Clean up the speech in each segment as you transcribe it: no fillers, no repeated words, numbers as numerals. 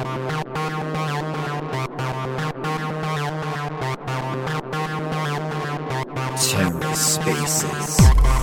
TerraSpaces.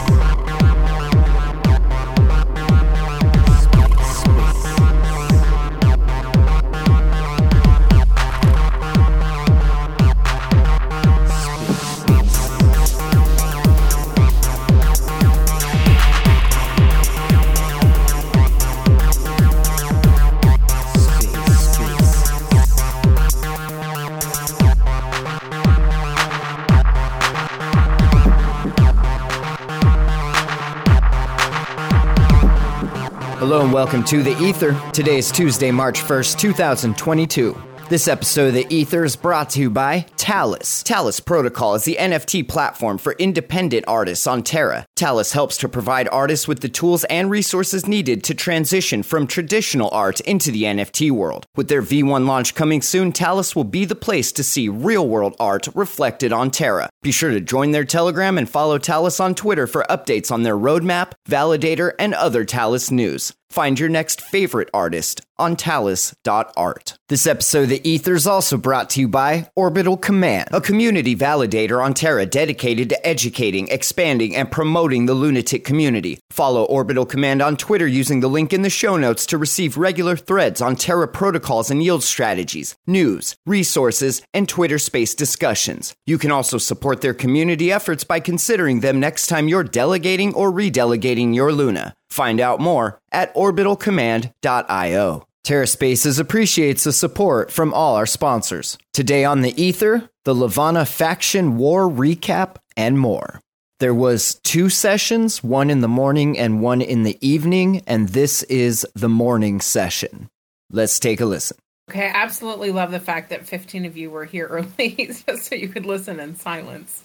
Hello and welcome to The Ether. Today is Tuesday, March 1st, 2022. This episode of The Ether is brought to you by Talis. Talis Protocol is the NFT platform for independent artists on Terra. Talis helps to provide artists with the tools and resources needed to transition from traditional art into the NFT world. With their V1 launch coming soon, Talis will be the place to see real-world art reflected on Terra. Be sure to join their Telegram and follow Talis on Twitter for updates on their roadmap, validator, and other Talis news. Find your next favorite artist on talis.art. This episode of The Ether is also brought to you by Orbital Command, a community validator on Terra dedicated to educating, expanding, and promoting the lunatic community. Follow Orbital Command on Twitter using the link in the show notes to receive regular threads on Terra protocols and yield strategies, news, resources, and Twitter Space discussions. You can also support their community efforts by considering them next time you're delegating or redelegating your Luna. Find out more at orbitalcommand.io. TerraSpaces appreciates the support from all our sponsors. Today on The Ether, the Levana Faction War recap and more. There was 2 sessions, one in the morning and one in the evening, and this is the morning session. Let's take a listen. Okay, I absolutely love the fact that 15 of you were here early just so you could listen in silence.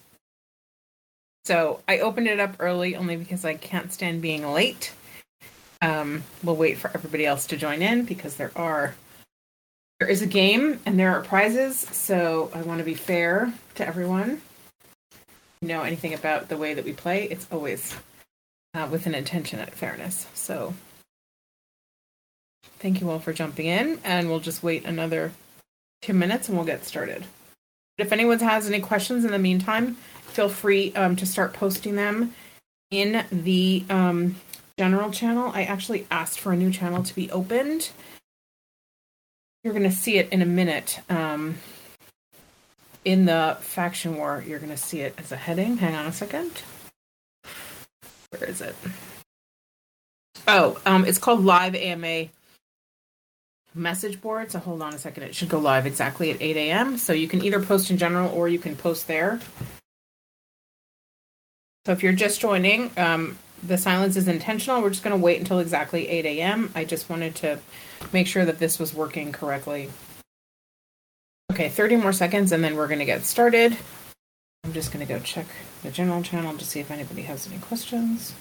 So I opened it up early only because I can't stand being late. We'll wait for everybody else to join in because there is a game and there are prizes. So I want to be fair to everyone. If you know anything about the way that we play, it's always with an intention at fairness. So thank you all for jumping in, and we'll just wait another 2 minutes and we'll get started. If anyone has any questions in the meantime, feel free to start posting them in the general channel. I actually asked for a new channel to be opened. You're going to see it in a minute. In the Faction War, you're going to see it as a heading. Hang on a second. Where is it? Oh, it's called Live AMA Message Board. So hold on a second. It should go live exactly at 8 a.m. So you can either post in general or you can post there. So if you're just joining, the silence is intentional. We're just going to wait until exactly 8 a.m. I just wanted to make sure that this was working correctly. Okay, 30 more seconds and then we're going to get started. I'm just going to go check the general channel to see if anybody has any questions.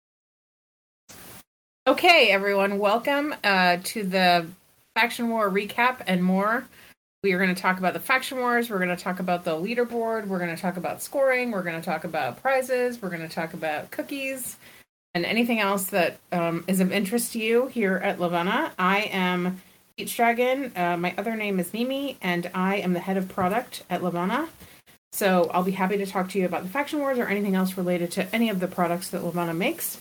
Okay, everyone, welcome to the Faction War recap and more. We are going to talk about the Faction Wars, we're going to talk about the leaderboard, we're going to talk about scoring, we're going to talk about prizes, we're going to talk about cookies, and anything else that is of interest to you here at Levana. I am Peach Dragon, my other name is Mimi, and I am the head of product at Levana. So I'll be happy to talk to you about the Faction Wars or anything else related to any of the products that Levana makes.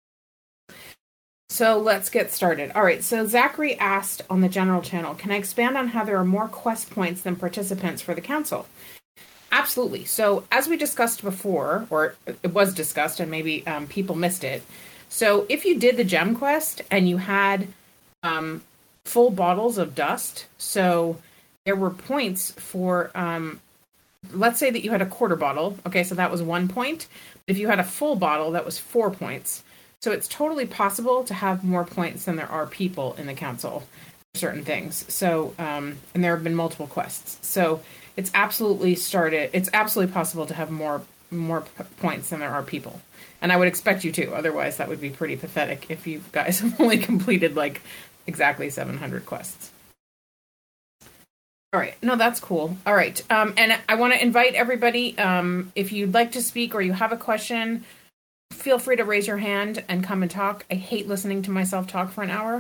So let's get started. All right, so Zachary asked on the general channel, can I expand on how there are more quest points than participants for the council? Absolutely. So as we discussed before, or it was discussed and maybe people missed it. So if you did the gem quest and you had full bottles of dust, so there were points for, let's say that you had a quarter bottle. Okay, so that was 1 point. If you had a full bottle, that was 4 points. So it's totally possible to have more points than there are people in the council for certain things. So, and there have been multiple quests. So it's absolutely possible to have more points than there are people. And I would expect you to, otherwise that would be pretty pathetic if you guys have only completed like exactly 700 quests. All right. No, that's cool. All right. And I want to invite everybody, if you'd like to speak or you have a question, feel free to raise your hand and come and talk. I hate listening to myself talk for an hour.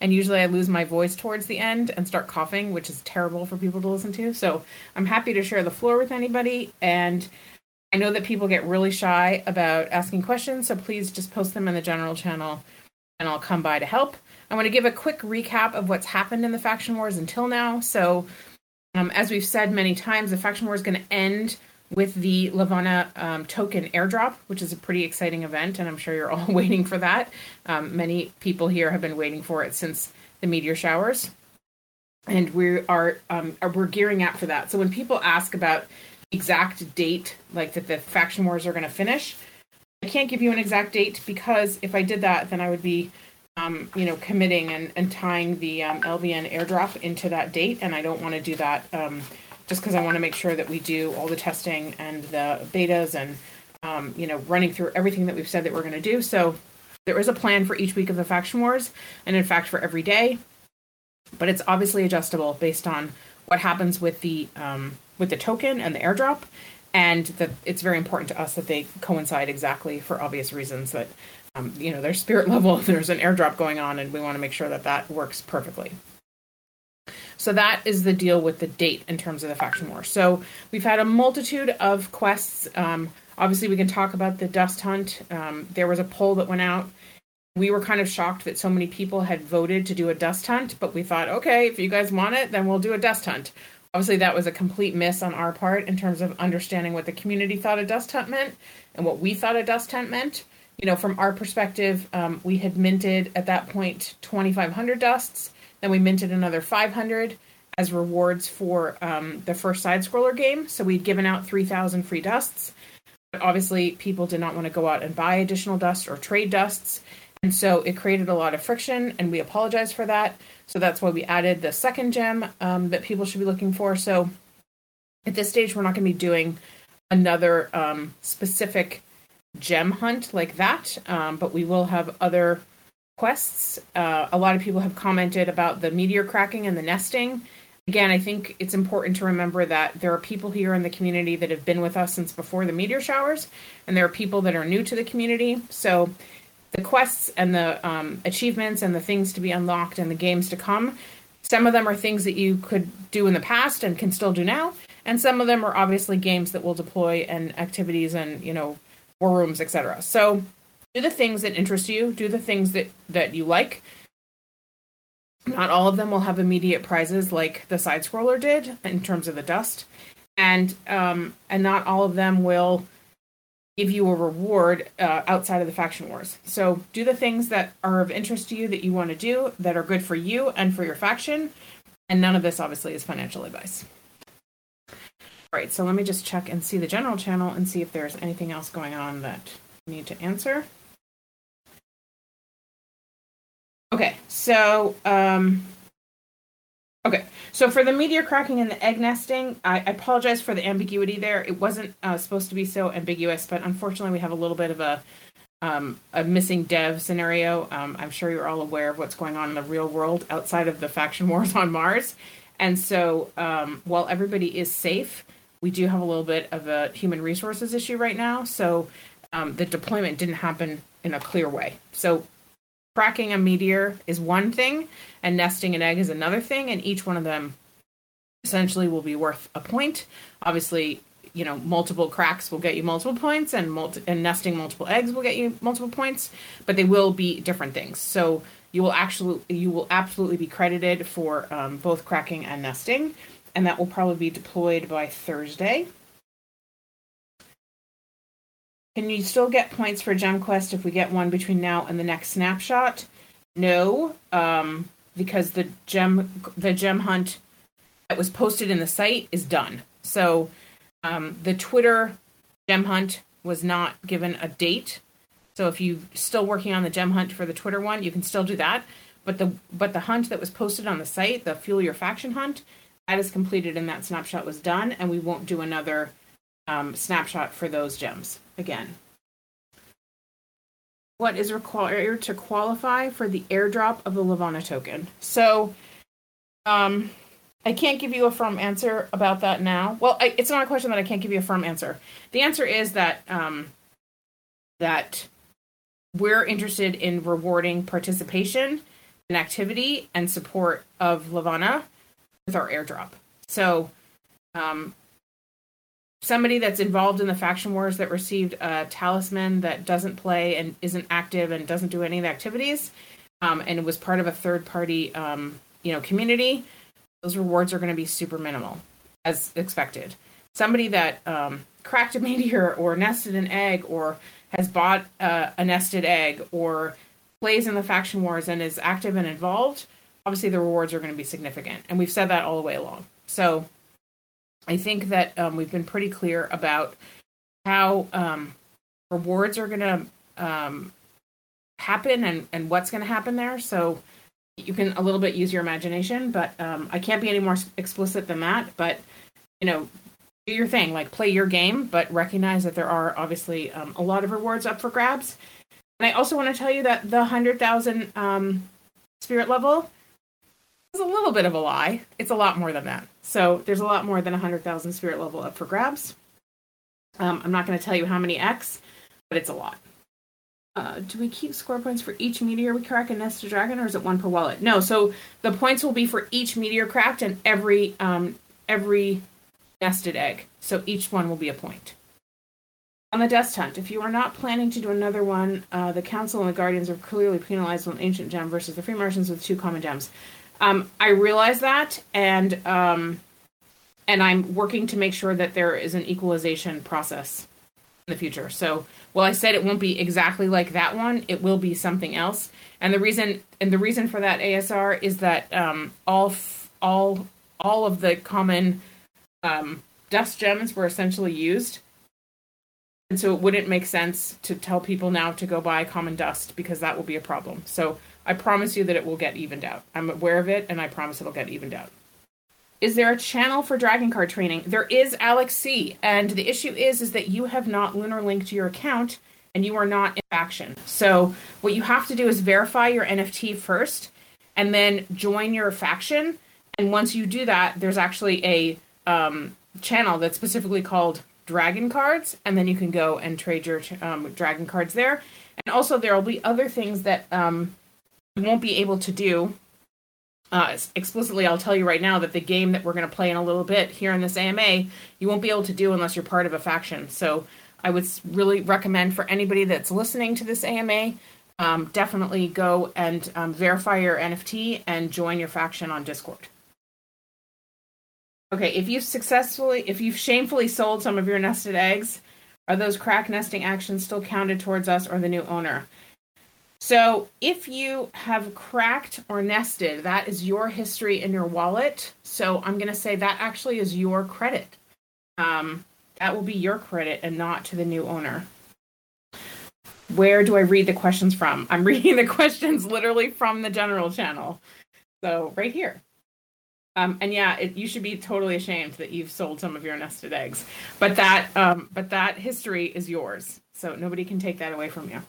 And usually I lose my voice towards the end and start coughing, which is terrible for people to listen to. So I'm happy to share the floor with anybody. And I know that people get really shy about asking questions, so please just post them in the general channel and I'll come by to help. I want to give a quick recap of what's happened in the Faction Wars until now. So, as we've said many times, the Faction War is going to end with the Levana token airdrop, which is a pretty exciting event, and I'm sure you're all waiting for that. Many people here have been waiting for it since the meteor showers, and we're gearing up for that. So when people ask about exact date, like that the Faction Wars are going to finish, I can't give you an exact date, because if I did that, then I would be committing and tying the LVN airdrop into that date, and I don't want to do that just because I want to make sure that we do all the testing and the betas and running through everything that we've said that we're going to do. So there is a plan for each week of the Faction Wars, and in fact for every day, but it's obviously adjustable based on what happens with the token and the airdrop, and that it's very important to us that they coincide exactly for obvious reasons, that there's spirit level, there's an airdrop going on, and we want to make sure that that works perfectly. So that is the deal with the date in terms of the Faction War. So we've had a multitude of quests. Obviously, we can talk about the Dust Hunt. There was a poll that went out. We were kind of shocked that so many people had voted to do a Dust Hunt, but we thought, okay, if you guys want it, then we'll do a Dust Hunt. Obviously, that was a complete miss on our part in terms of understanding what the community thought a Dust Hunt meant and what we thought a Dust Hunt meant. From our perspective, we had minted at that point 2,500 dusts. Then we minted another 500 as rewards for the first side-scroller game. So we'd given out 3,000 free dusts. But obviously, people did not want to go out and buy additional dusts or trade dusts. And so it created a lot of friction, and we apologize for that. So that's why we added the second gem that people should be looking for. So at this stage, we're not going to be doing another specific gem hunt like that, but we will have other quests. A lot of people have commented about the meteor cracking and the nesting. Again, I think it's important to remember that there are people here in the community that have been with us since before the meteor showers, and there are people that are new to the community. So the quests and the achievements and the things to be unlocked and the games to come, some of them are things that you could do in the past and can still do now, and some of them are obviously games that will deploy and activities and war rooms, etc. So do the things that interest you, do the things that you like. Not all of them will have immediate prizes like the side scroller did in terms of the dust, and not all of them will give you a reward outside of the Faction Wars. So do the things that are of interest to you, that you want to do, that are good for you and for your faction, and none of this obviously is financial advice. All right, so let me just check and see the general channel and see if there's anything else going on that we need to answer. Okay, so for the meteor cracking and the egg nesting, I apologize for the ambiguity there. It wasn't supposed to be so ambiguous, but unfortunately we have a little bit of a missing dev scenario. I'm sure you're all aware of what's going on in the real world outside of the Faction Wars on Mars. And so while everybody is safe, we do have a little bit of a human resources issue right now. So the deployment didn't happen in a clear way. So cracking a meteor is one thing, and nesting an egg is another thing, and each one of them essentially will be worth a point. Obviously, multiple cracks will get you multiple points, and nesting multiple eggs will get you multiple points, but they will be different things. So you will absolutely be credited for both cracking and nesting, and that will probably be deployed by Thursday. Can you still get points for Gem Quest if we get one between now and the next snapshot? No, because the gem hunt that was posted in the site is done. So the Twitter gem hunt was not given a date. So if you're still working on the gem hunt for the Twitter one, you can still do that. But the hunt that was posted on the site, the Fuel Your Faction hunt, that is completed and that snapshot was done, and we won't do another snapshot for those gems again. What is required to qualify for the airdrop of the Levana token? So I can't give you a firm answer about that now. Well, it's not a question that I can't give you a firm answer. The answer is that that we're interested in rewarding participation an activity and support of Levana with our airdrop. So somebody that's involved in the faction wars that received a talisman that doesn't play and isn't active and doesn't do any of the activities, and was part of a third-party community, those rewards are going to be super minimal, as expected. Somebody that cracked a meteor or nested an egg or has bought a nested egg or plays in the faction wars and is active and involved, obviously the rewards are going to be significant. And we've said that all the way along. So I think that we've been pretty clear about how rewards are going to happen and what's going to happen there. So you can a little bit use your imagination, but I can't be any more explicit than that. But, do your thing, like play your game, but recognize that there are obviously a lot of rewards up for grabs. And I also want to tell you that the 100,000 spirit level is a little bit of a lie. It's a lot more than that. So there's a lot more than 100,000 spirit level up for grabs. I'm not going to tell you how many X, but it's a lot. Do we keep score points for each meteor we crack and nested dragon, or is it one per wallet? No, so the points will be for each meteor cracked and every nested egg. So each one will be a point. On the Dust Hunt, if you are not planning to do another one, the Council and the Guardians are clearly penalized on Ancient Gem versus the Free Martians with 2 common gems. I realize that, and I'm working to make sure that there is an equalization process in the future. So, while I said it won't be exactly like that one, it will be something else. And the reason for that ASR is that all of the common dust gems were essentially used. And so it wouldn't make sense to tell people now to go buy common dust, because that will be a problem. So I promise you that it will get evened out. I'm aware of it, and I promise it'll get evened out. Is there a channel for Dragon Card training? There is, Alex C. And the issue is that you have not Lunar linked your account, and you are not in faction. So what you have to do is verify your NFT first, and then join your faction. And once you do that, there's actually a channel that's specifically called Dragon Cards, and then you can go and trade your Dragon Cards there. And also there will be other things that you won't be able to do. Explicitly, I'll tell you right now that the game that we're going to play in a little bit here in this AMA, you won't be able to do unless you're part of a faction. So I would really recommend for anybody that's listening to this AMA, definitely go and verify your NFT and join your faction on Discord. Okay, if you've shamefully sold some of your nested eggs, are those crack nesting actions still counted towards us or the new owner? So if you have cracked or nested, that is your history in your wallet. So I'm going to say that actually is your credit. That will be your credit and not to the new owner. Where do I read the questions from? I'm reading the questions literally from the general channel. So right here. And yeah, you should be totally ashamed that you've sold some of your nested eggs. But that history is yours. So nobody can take that away from you.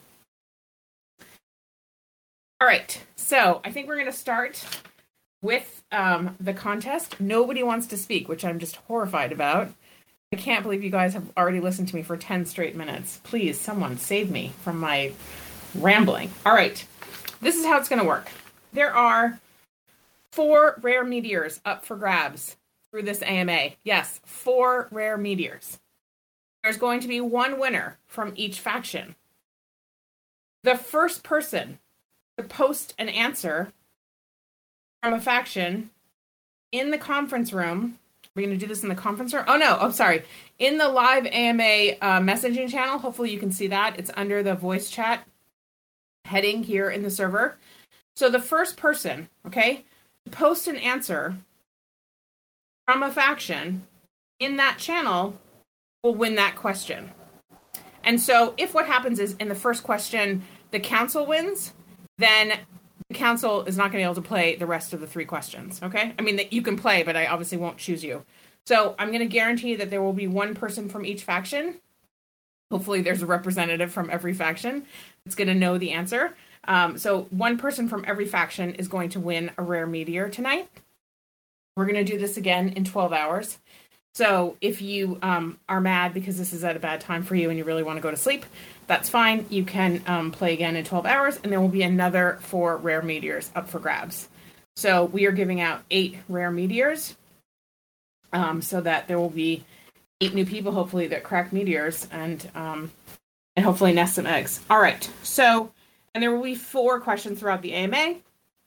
All right, so I think we're going to start with the contest. Nobody wants to speak, which I'm just horrified about. I can't believe you guys have already listened to me for 10 straight minutes. Please, someone save me from my rambling. All right, this is how it's going to work. There are 4 rare meteors up for grabs through this AMA. Yes, 4 rare meteors. There's going to be 1 winner from each faction. The first person to post an answer from a faction in the conference room. We're going to do this in the conference room. In the live AMA messaging channel. Hopefully you can see that. It's under the voice chat heading here in the server. So the first person, to post an answer from a faction in that channel will win that question. And so if what happens is in the first question, the council wins, then the council is not going to be able to play the rest of the 3 questions, okay? I mean, that you can play, but I obviously won't choose you. So I'm going to guarantee that there will be 1 person from each faction. Hopefully there's a representative from every faction that's going to know the answer. So 1 person from every faction is going to win a rare meteor tonight. We're going to do this again in 12 hours. So if you are mad because this is at a bad time for you and you really want to go to sleep, that's fine. You can play again in 12 hours, and there will be another 4 rare meteors up for grabs. So we are giving out 8 rare meteors, so that there will be 8 new people, hopefully, that crack meteors and hopefully nest some eggs. All right. So, and there will be 4 questions throughout the AMA.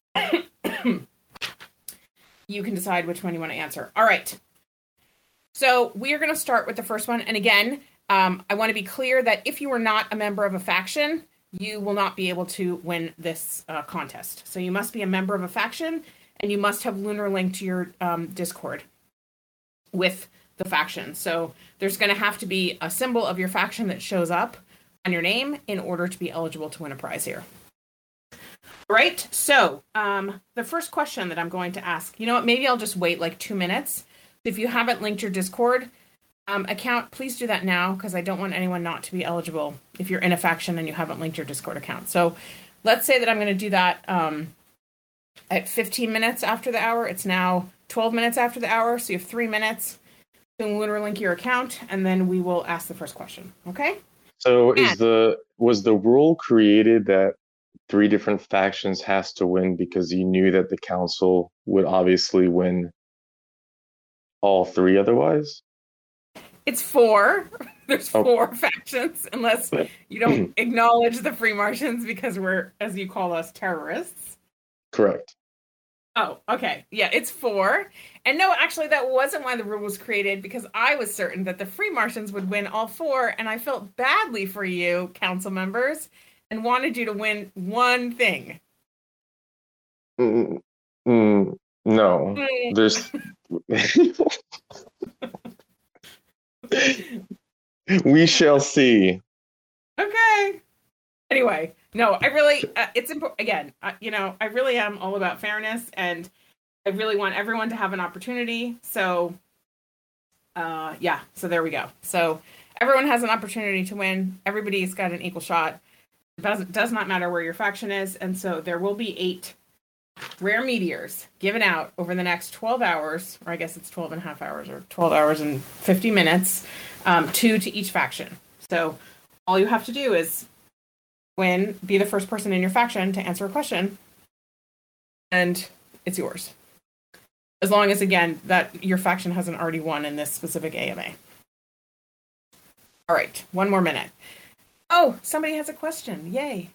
You can decide which one you want to answer. All right. So we are going to start with the first one. And again, I want to be clear that if you are not a member of a faction, you will not be able to win this contest. So you must be a member of a faction, and you must have Lunar Link to your Discord with the faction. So there's going to have to be a symbol of your faction that shows up on your name in order to be eligible to win a prize here. All right. So the first question that I'm going to ask, you know what, maybe I'll just wait like 2 minutes. If you haven't linked your Discord account, please do that now, because I don't want anyone not to be eligible if you're in a faction and you haven't linked your Discord account. So let's say that I'm going to do that at 15 minutes after the hour. It's now 12 minutes after the hour, so you have 3 minutes to Lunar Link your account, and then we will ask the first question. Okay? So was the rule created that 3 different factions has to win because you knew that the council would obviously win all 3 otherwise? It's 4. There's 4 factions, unless you don't acknowledge the Free Martians because we're, as you call us, terrorists. Correct. Oh, okay. Yeah, it's 4. And no, actually, that wasn't why the rule was created, because I was certain that the Free Martians would win all 4, and I felt badly for you, council members, and wanted you to win one thing. No. There's... We shall see. Okay. Anyway, no, I really, it's important. Again, I really am all about fairness, and I really want everyone to have an opportunity. So, yeah, so there we go. So everyone has an opportunity to win. Everybody's got an equal shot. It does not matter where your faction is. And so there will be 8 rare meteors given out over the next 12 hours, or I guess it's 12 and a half hours, or 12 hours and 50 minutes, 2 to each faction. So all you have to do is be the first person in your faction to answer a question, and it's yours. As long as, again, that your faction hasn't already won in this specific AMA. All right, 1 more minute. Oh, somebody has a question. Yay.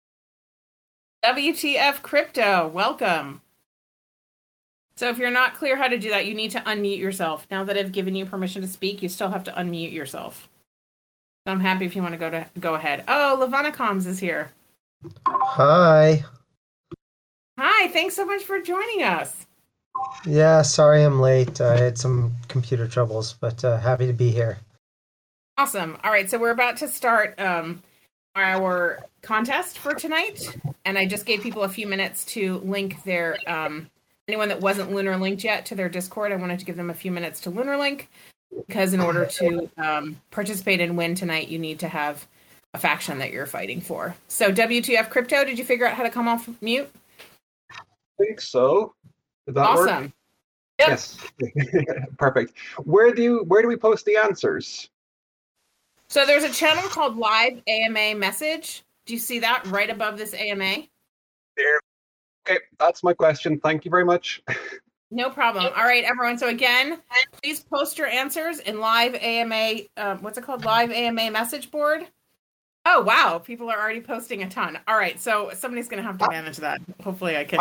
WTF Crypto, welcome. So if you're not clear how to do that, you need to unmute yourself. Now that I've given you permission to speak, you still have to unmute yourself. So I'm happy if you want to go ahead. Oh, Lavanacoms is here. Hi. Hi, thanks so much for joining us. Yeah, sorry I'm late. I had some computer troubles, but happy to be here. Awesome. All right, so we're about to start our contest for tonight, and I just gave people a few minutes to link their anyone that wasn't Lunar Linked yet to their Discord. I wanted to give them a few minutes to Lunar Link, because in order to participate and win tonight, you need to have a faction that you're fighting for. So WTF Crypto, did you figure out how to come off mute? I think so. Did that awesome. Work? Yep. Yes. Perfect. Where do we post the answers? So there's a channel called Live AMA Message. Do you see that right above this AMA? There. Okay, that's my question. Thank you very much. No problem. All right, everyone. So again, please post your answers in Live AMA. What's it called? Live AMA Message Board. Oh, wow. People are already posting a ton. All right. So somebody's going to have to manage that. Hopefully I can.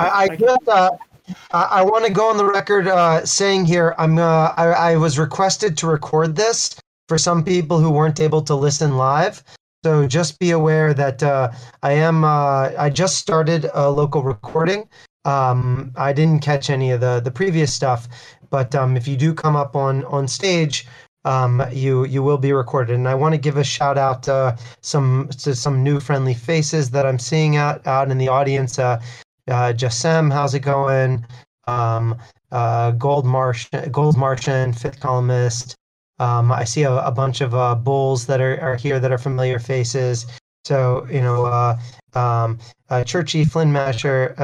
I want to go on the record saying here, I was requested to record this for some people who weren't able to listen live. So just be aware that I just started a local recording. I didn't catch any of the previous stuff, but if you do come up on stage, you will be recorded. And I want to give a shout out to some new friendly faces that I'm seeing out in the audience. Jasem, how's it going? Gold Martian, Fifth Columnist. I see a bunch of bulls that are here that are familiar faces. So, Churchy, Flynn Master,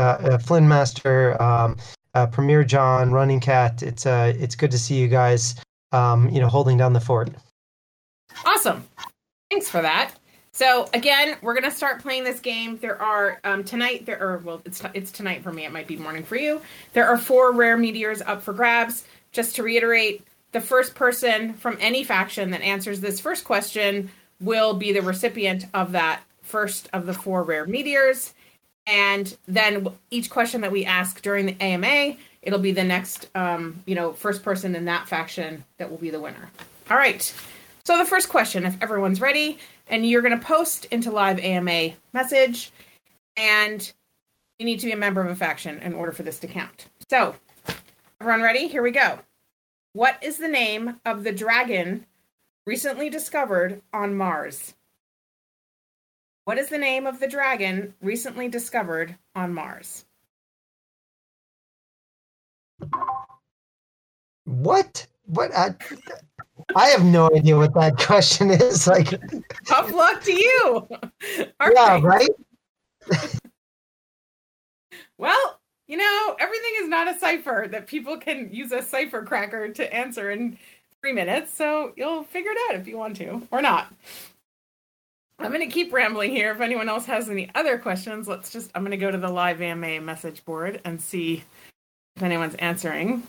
Premier John, Running Cat. It's good to see you guys, holding down the fort. Awesome. Thanks for that. So again, we're gonna start playing this game. There are tonight. It's tonight for me. It might be morning for you. There are 4 rare meteors up for grabs. Just to reiterate, the first person from any faction that answers this first question will be the recipient of that first of the 4 rare meteors. And then each question that we ask during the AMA, it'll be the next, first person in that faction that will be the winner. All right. So the first question, if everyone's ready, and you're going to post into live AMA message, and you need to be a member of a faction in order for this to count. So, everyone ready? Here we go. What is the name of the dragon recently discovered on Mars? What is the name of the dragon recently discovered on Mars? What? What? I have no idea what that question is. Like, tough luck to you. All yeah, right? Well, everything is not a cipher that people can use a cipher cracker to answer in 3 minutes. So you'll figure it out if you want to, or not. I'm going to keep rambling here. If anyone else has any other questions, I'm going to go to the live AMA message board and see if anyone's answering.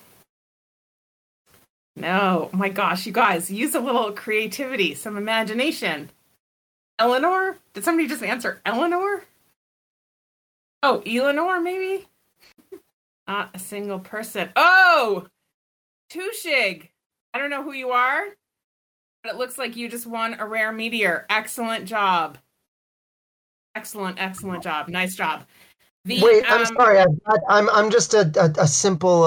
No. Oh my gosh, you guys, use a little creativity, some imagination. Eleanor? Did somebody just answer Eleanor? Oh, Eleanor, maybe? Not a single person. Oh! Tushig! I don't know who you are, but it looks like you just won a rare meteor. Excellent job. Excellent job. Nice job. Wait, I'm sorry. I'm just a simple,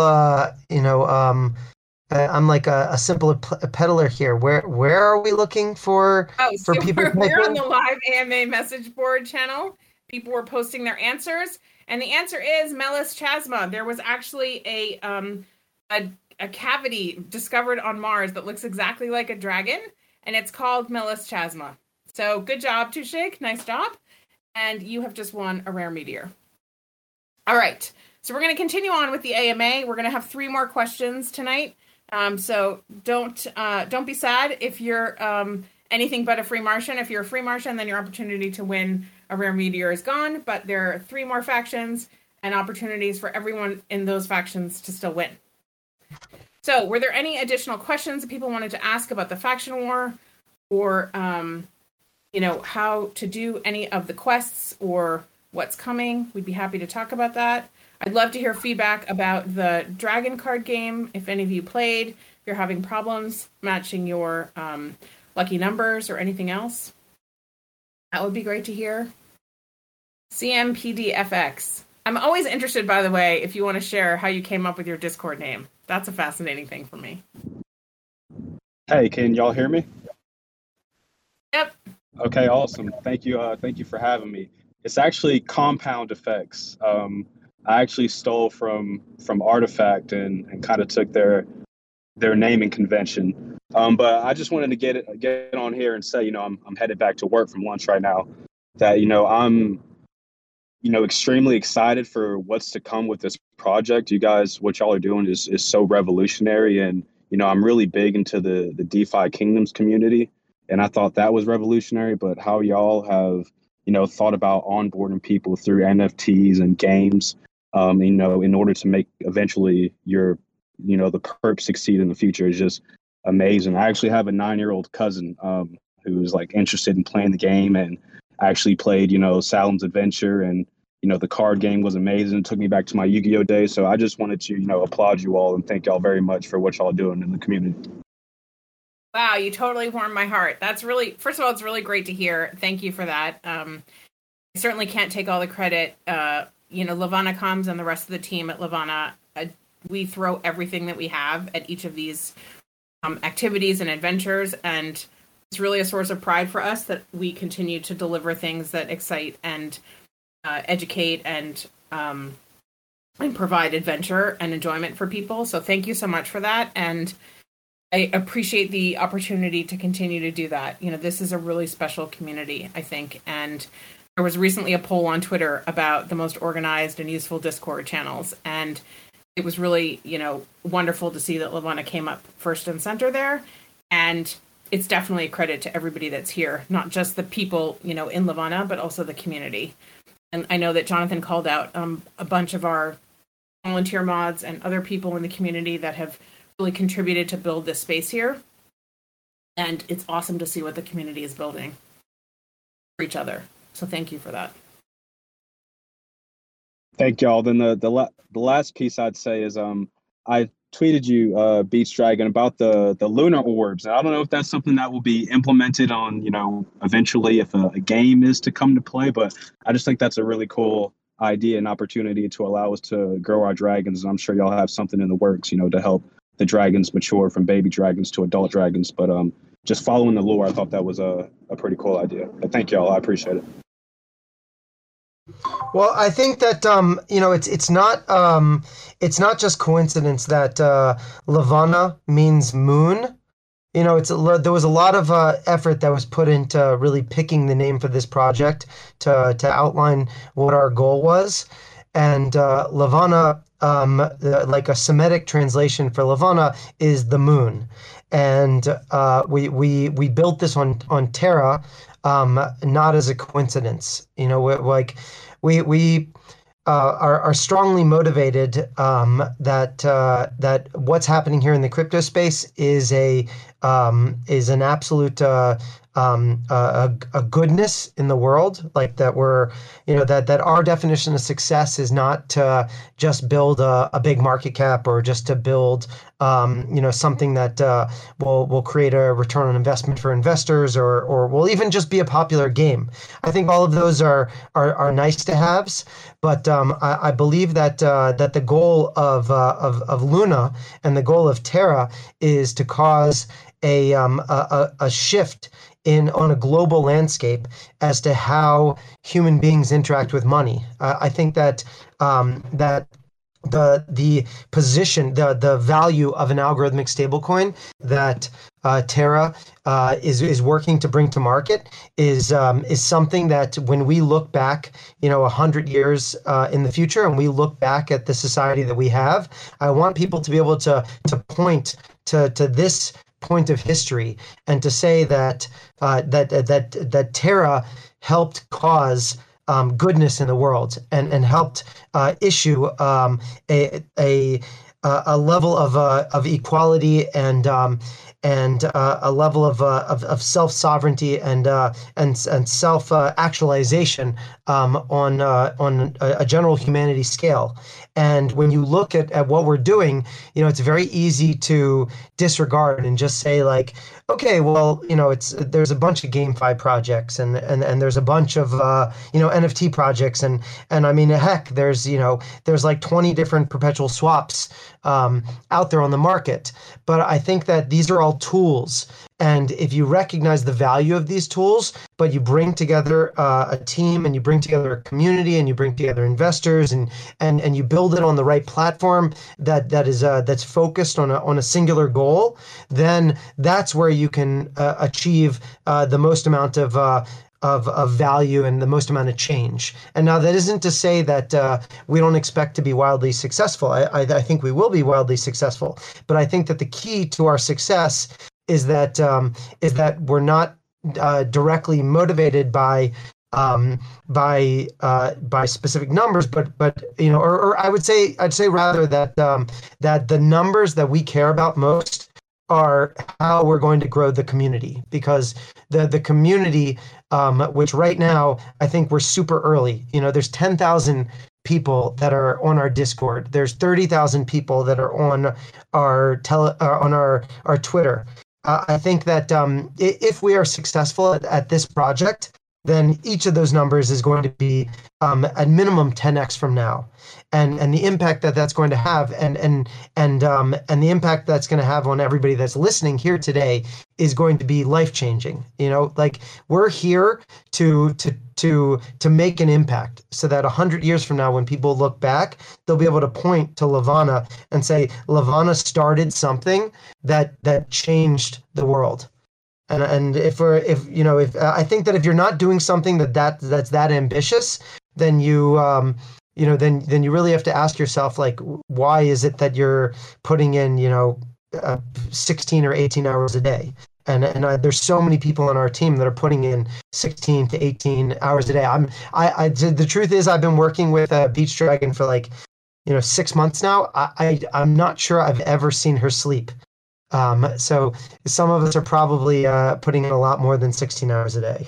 I'm like a simple peddler here. Where are we looking for people? We're on the live AMA message board channel. People were posting their answers, and the answer is Meles Chasma. There was actually a cavity discovered on Mars that looks exactly like a dragon, and it's called Meles Chasma. So good job, Tushig. Nice job. And you have just won a rare meteor. All right. So we're going to continue on with the AMA. We're going to have 3 more questions tonight. So don't be sad if you're anything but a free Martian. If you're a free Martian, then your opportunity to win a rare meteor is gone. But there are 3 more factions and opportunities for everyone in those factions to still win. So were there any additional questions that people wanted to ask about the faction war, or how to do any of the quests or what's coming? We'd be happy to talk about that. I'd love to hear feedback about the Dragon card game. If any of you played, if you're having problems matching your lucky numbers or anything else, that would be great to hear. CMPDFX. I'm always interested, by the way, if you want to share how you came up with your Discord name. That's a fascinating thing for me. Hey, can y'all hear me? Yep. Okay, awesome. Thank you for having me. It's actually Compound Effects. I actually stole from Artifact and kind of took their naming convention. But I just wanted to get on here and say, I'm headed back to work from lunch right now. That I'm extremely excited for what's to come with this project. You guys, what y'all are doing is so revolutionary, and I'm really big into the DeFi Kingdoms community, and I thought that was revolutionary. But how y'all have thought about onboarding people through NFTs and games, in order to make eventually your, the perp succeed in the future is just amazing. I actually have a 9-year-old cousin who's like interested in playing the game, and actually played, Salem's Adventure, and the card game was amazing. It took me back to my Yu-Gi-Oh days. So I just wanted to, applaud you all and thank y'all very much for what y'all are doing in the community. Wow, you totally warmed my heart. That's really, first of all, it's really great to hear. Thank you for that. I certainly can't take all the credit. Levana Comms and the rest of the team at Levana, we throw everything that we have at each of these activities and adventures, and it's really a source of pride for us that we continue to deliver things that excite and educate and provide adventure and enjoyment for people. So thank you so much for that, and I appreciate the opportunity to continue to do that. This is a really special community, I think, and there was recently a poll on Twitter about the most organized and useful Discord channels, and it was really, wonderful to see that Levana came up first and center there. And it's definitely a credit to everybody that's here, not just the people, in Levana, but also the community. And I know that Jonathan called out a bunch of our volunteer mods and other people in the community that have really contributed to build this space here. And it's awesome to see what the community is building for each other. So thank you for that. Thank y'all. Then the last piece I'd say is I tweeted you, Beach Dragon, about the lunar orbs. And I don't know if that's something that will be implemented on, eventually if a game is to come to play, but I just think that's a really cool idea and opportunity to allow us to grow our dragons. And I'm sure y'all have something in the works, to help the dragons mature from baby dragons to adult dragons. But just following the lore, I thought that was a pretty cool idea. But thank y'all. I appreciate it. Well, I think that it's not just coincidence that Levana means moon. There was a lot of effort that was put into really picking the name for this project to outline what our goal was, and Levana, like a Semitic translation for Levana, is the moon, and we built this on Terra. Not as a coincidence, we are strongly motivated that what's happening here in the crypto space is an absolute a goodness in the world, like that that our definition of success is not to just build a big market cap or just to build something that will create a return on investment for investors or will even just be a popular game. I think all of those are nice to haves, but I believe that that the goal of Luna and the goal of Terra is to cause a shift on a global landscape as to how human beings interact with money. I think that that the position, the value of an algorithmic stablecoin that Terra is working to bring to market is something that when we look back, 100 years in the future, and we look back at the society that we have, I want people to be able to point to this point of history and to say that that Terra helped cause goodness in the world and helped issue a level of equality and a level of self-sovereignty and self actualization on a general humanity scale. And when you look at what we're doing, it's very easy to disregard and just say like, okay, well, there's a bunch of GameFi projects and there's a bunch of NFT projects and I mean, heck, there's like 20 different perpetual swaps out there on the market. But I think that these are all tools. And if you recognize the value of these tools, but you bring together a team and you bring together a community and you bring together investors and you build it on the right platform that's focused on a singular goal, then that's where you can achieve the most amount of value and the most amount of change. And now that isn't to say that we don't expect to be wildly successful. I think we will be wildly successful. But I think that the key to our success is that we're not directly motivated by specific numbers, but or I'd say rather that that the numbers that we care about most are how we're going to grow the community, because the community, which right now I think we're super early. There's 10,000 people that are on our Discord. There's 30,000 people that are on our our Twitter. I think that if we are successful at this project, then each of those numbers is going to be at minimum 10x from now, and the impact that's going to have, and the impact that's going to have on everybody that's listening here today is going to be life changing. Like we're here to make an impact, so that 100 years from now, when people look back, they'll be able to point to Levana and say Levana started something that changed the world. And if I think that if you're not doing something that's that ambitious, then you then you really have to ask yourself, like, why is it that you're putting in 16 or 18 hours a day? There's so many people on our team that are putting in 16 to 18 hours a day. The truth is, I've been working with Beach Dragon for 6 months now. I'm not sure I've ever seen her sleep. So some of us are probably putting in a lot more than 16 hours a day.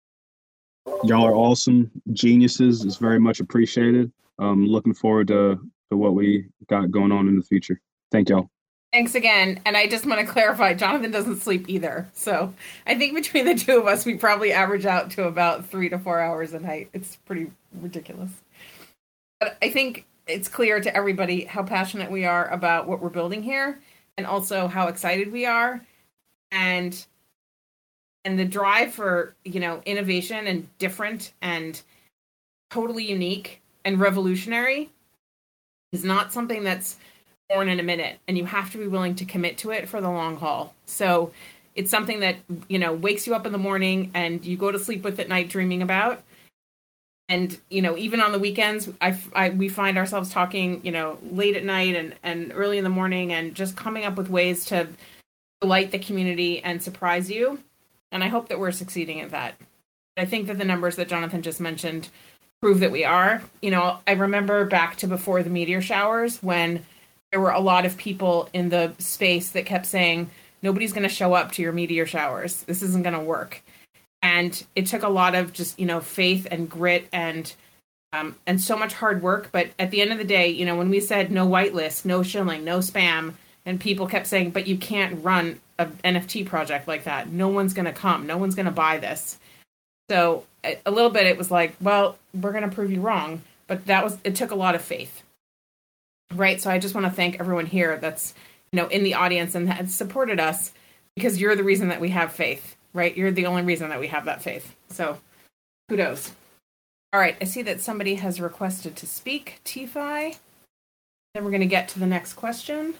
Y'all are awesome geniuses. It's very much appreciated. Looking forward to what we got going on in the future. Thank y'all. Thanks again. And I just want to clarify, Jonathan doesn't sleep either. So I think between the two of us, we probably average out to about 3 to 4 hours a night. It's pretty ridiculous. But I think it's clear to everybody how passionate we are about what we're building here, and also how excited we are, and the drive for, innovation and different and totally unique and revolutionary is not something that's born in a minute, and you have to be willing to commit to it for the long haul. So it's something that, wakes you up in the morning and you go to sleep with at night dreaming about. And, even on the weekends, we find ourselves talking, late at night and early in the morning, and just coming up with ways to delight the community and surprise you. And I hope that we're succeeding at that. I think that the numbers that Jonathan just mentioned prove that we are. I remember back to before the meteor showers, when there were a lot of people in the space that kept saying, nobody's going to show up to your meteor showers. This isn't going to work. And it took a lot of just, faith and grit and so much hard work. But at the end of the day, when we said no whitelist, no shilling, no spam, and people kept saying, but you can't run an NFT project like that. No one's going to come. No one's going to buy this. So a little bit, it was like, well, we're going to prove you wrong. But it took a lot of faith. Right. So I just want to thank everyone here that's, in the audience and that supported us, because you're the reason that we have faith, right? You're the only reason that we have that faith. So kudos. All right. I see that somebody has requested to speak. T-Fi. Then we're going to get to the next question.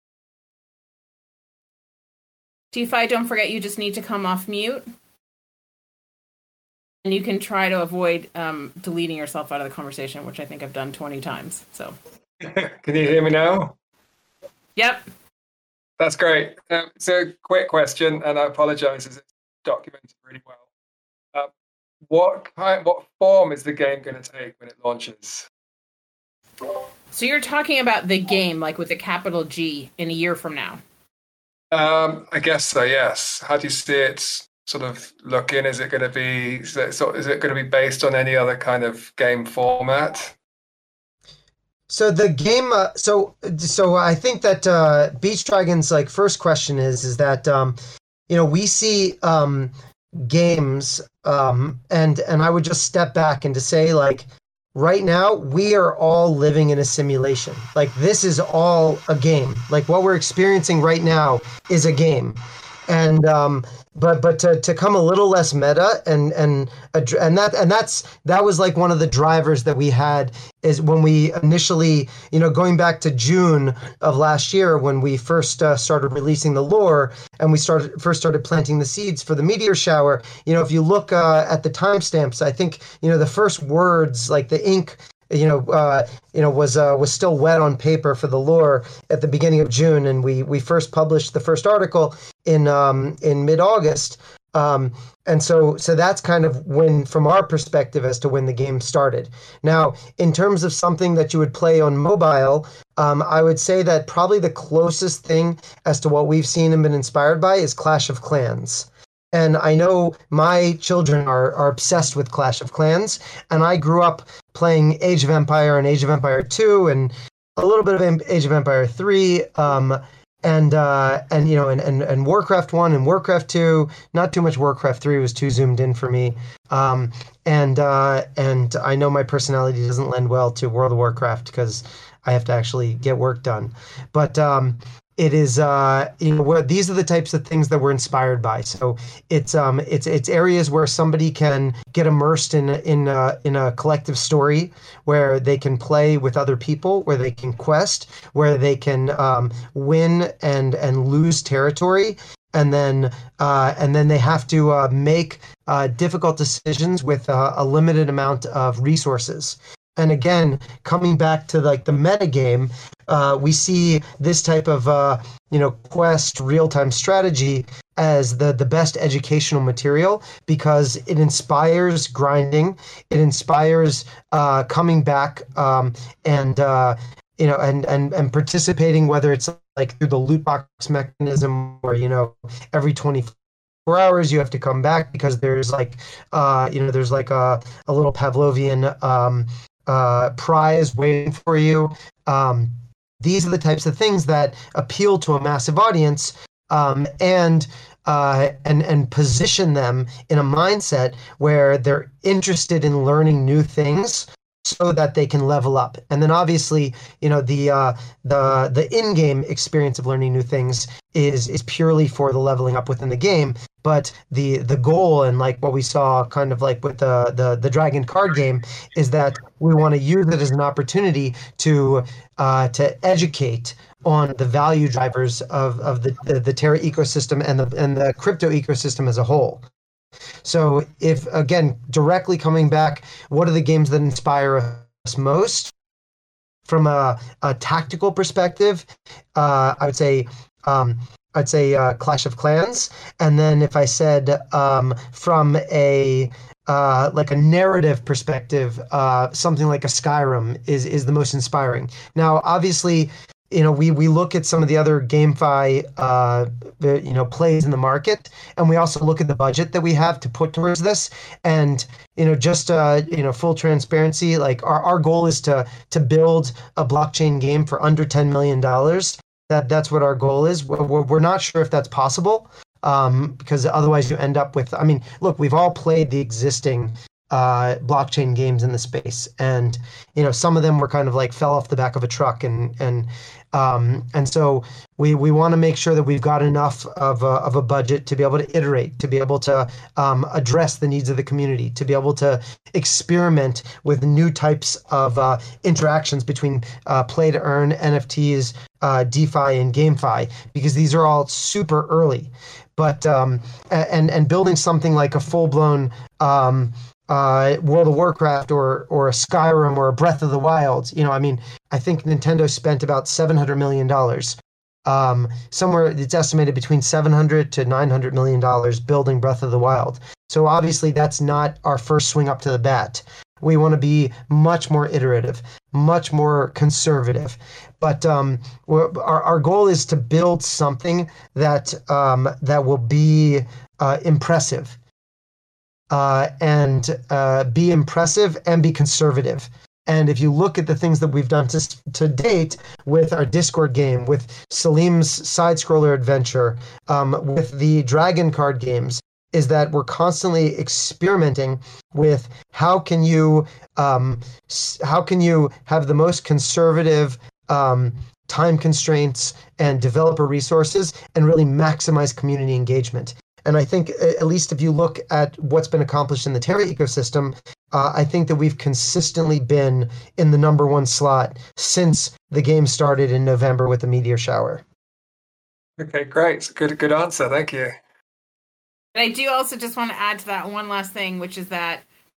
T-Fi, don't forget, you just need to come off mute. And you can try to avoid deleting yourself out of the conversation, which I think I've done 20 times. So. Can you hear me now? Yep. That's great. So, quick question, and I apologize as it's documented really well. What form is the game going to take when it launches? So you're talking about the game, like with a capital G, in a year from now? I guess so. Yes. How do you see it sort of looking? Is it going to be based on any other kind of game format? So the game, so I think that Beach Dragon's first question is that we see games, and I would just step back and to say right now we are all living in a simulation. This is all a game. What we're experiencing right now is a game, and but to come a little less meta that was one of the drivers that we had is when we initially, going back to June of last year when we first started releasing the lore and we first started planting the seeds for the meteor shower. If you look at the timestamps, I think the first words, the ink, was still wet on paper for the lore at the beginning of June, and we first published the first article in mid-August. And so that's kind of when, from our perspective, as to when the game started. Now, in terms of something that you would play on mobile, I would say that probably the closest thing as to what we've seen and been inspired by is Clash of Clans. And I know my children are obsessed with Clash of Clans, and I grew up playing Age of Empire and Age of Empire 2 and a little bit of Age of Empire 3, and Warcraft 1 and Warcraft 2. Not too much Warcraft 3, was too zoomed in for me. And I know my personality doesn't lend well to World of Warcraft because I have to actually get work done. But it is where these are the types of things that we're inspired by. So it's areas where somebody can get immersed in a collective story, where they can play with other people, where they can quest, where they can win and lose territory, and then they have to make difficult decisions with a limited amount of resources. And again, coming back to the meta game, we see this type of quest real-time strategy as the best educational material because it inspires grinding, it inspires coming back and and participating, whether it's like through the loot box mechanism where every 24 hours you have to come back because there's like there's like a little Pavlovian prize waiting for you. These are the types of things that appeal to a massive audience and position them in a mindset where they're interested in learning new things so that they can level up. And then obviously, the in-game experience of learning new things is purely for the leveling up within the game. But the goal, and like what we saw kind of like with the Dragon card game, is that we want to use it as an opportunity to educate on the value drivers of the Terra ecosystem and the crypto ecosystem as a whole. So if, again, directly coming back, what are the games that inspire us most? From a tactical perspective, I'd say Clash of Clans. And then if I said from a like a narrative perspective, something like a Skyrim is the most inspiring. Now, obviously, we look at some of the other GameFi, plays in the market, and we also look at the budget that we have to put towards this. And, just, full transparency, like our goal is to build a blockchain game for under $10 million. That's what our goal is. We're not sure if that's possible, because otherwise you end up with, look, we've all played the existing blockchain games in the space, and some of them were kind of like fell off the back of a truck, and so we want to make sure that we've got enough of a budget to be able to iterate, to be able to address the needs of the community, to be able to experiment with new types of interactions between play to earn, NFTs, DeFi, and GameFi, because these are all super early. But and building something like a full-blown World of Warcraft or a Skyrim or a Breath of the Wild, I think Nintendo spent about $700 million. Somewhere it's estimated between $700 to $900 million building Breath of the Wild. So obviously that's not our first swing up to the bat. We want to be much more iterative, much more conservative. But our goal is to build something that will be impressive. And be impressive and be conservative. And if you look at the things that we've done to date with our Discord game, with Salim's side-scroller adventure, with the Dragon card games, is that we're constantly experimenting with how can you have the most conservative time constraints and developer resources and really maximize community engagement. And I think, at least if you look at what's been accomplished in the Terra ecosystem, I think that we've consistently been in the number one slot since the game started in November with the Meteor Shower. Okay, great. Good answer. Thank you. And I do also just want to add to that one last thing, which is that,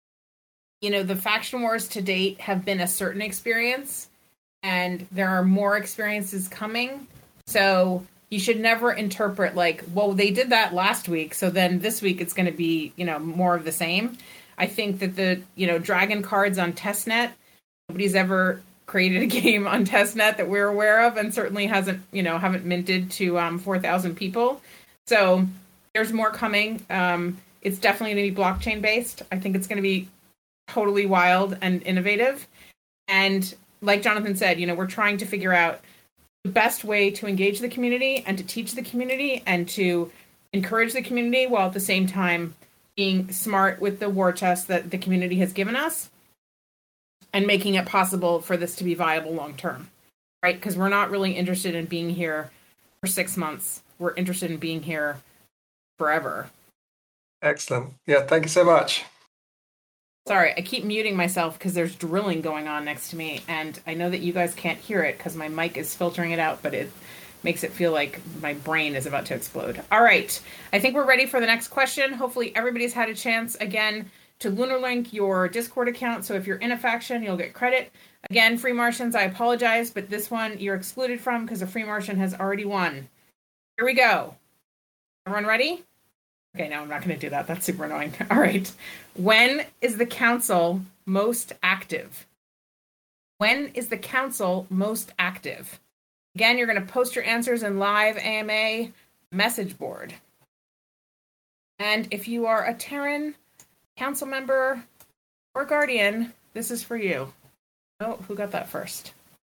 the faction wars to date have been a certain experience, and there are more experiences coming. So you should never interpret like, well, they did that last week, so then this week it's going to be, more of the same. I think that the, Dragon cards on testnet, nobody's ever created a game on testnet that we're aware of, and certainly haven't minted to 4,000 people. So there's more coming. It's definitely going to be blockchain based. I think it's going to be totally wild and innovative. And like Jonathan said, we're trying to figure out the best way to engage the community and to teach the community and to encourage the community while at the same time being smart with the war chest that the community has given us and making it possible for this to be viable long term, right? Because we're not really interested in being here for 6 months. We're interested in being here forever. Excellent. Yeah, thank you so much. Sorry, I keep muting myself because there's drilling going on next to me, and I know that you guys can't hear it because my mic is filtering it out, but it makes it feel like my brain is about to explode. All right, I think we're ready for the next question. Hopefully everybody's had a chance, again, to Lunar Link your Discord account, so if you're in a faction, you'll get credit. Again, Free Martians, I apologize, but this one you're excluded from because a Free Martian has already won. Here we go. Everyone ready? Okay, no, I'm not going to do that. That's super annoying. All right. When is the council most active? When is the council most active? Again, you're going to post your answers in live AMA message board. And if you are a Terran, council member, or guardian, this is for you. Oh, who got that first?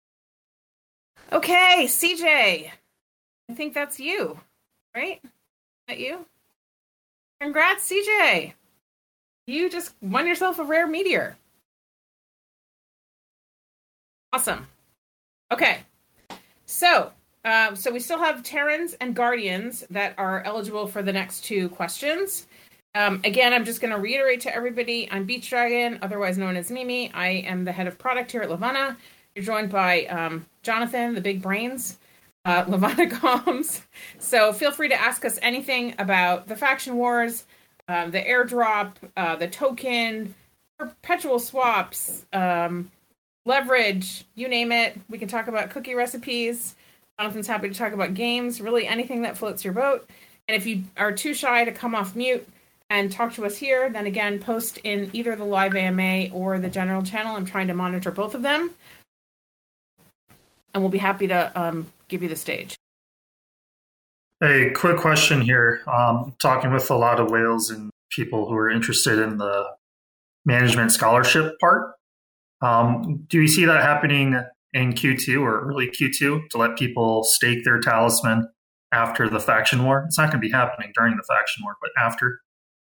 Okay, CJ. I think that's you, right? Is that you? Congrats, CJ. You just won yourself a rare meteor. Awesome. Okay. So we still have Terrans and Guardians that are eligible for the next two questions. Again, I'm just going to reiterate to everybody, I'm Beach Dragon, otherwise known as Mimi. I am the head of product here at Levana. You're joined by Jonathan, the big brains, Levana Comms. So feel free to ask us anything about the faction wars, the airdrop, the token, perpetual swaps, leverage, you name it. We can talk about cookie recipes. Jonathan's happy to talk about games, really anything that floats your boat. And if you are too shy to come off mute and talk to us here, then again, post in either the live AMA or the general channel. I'm trying to monitor both of them. And we'll be happy to give you the stage. Hey, quick question here. Talking with a lot of whales and people who are interested in the management scholarship part. Do you see that happening in Q2 or early Q2 to let people stake their talisman after the faction war? It's not going to be happening during the faction war, but after.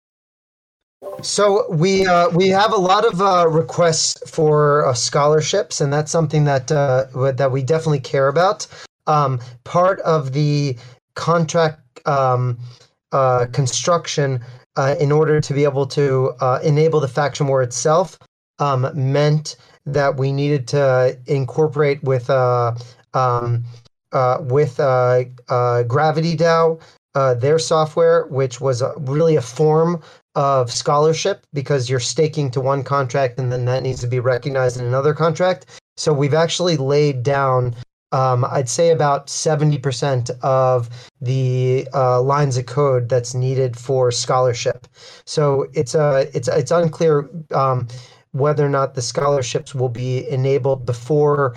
So we have a lot of requests for scholarships, and that's something that we definitely care about. Part of the contract construction in order to be able to enable the faction war itself meant that we needed to incorporate with Gravity DAO their software, which was really a form of scholarship because you're staking to one contract and then that needs to be recognized in another contract. So we've actually laid down, I'd say about 70% of the lines of code that's needed for scholarship. So it's unclear whether or not the scholarships will be enabled before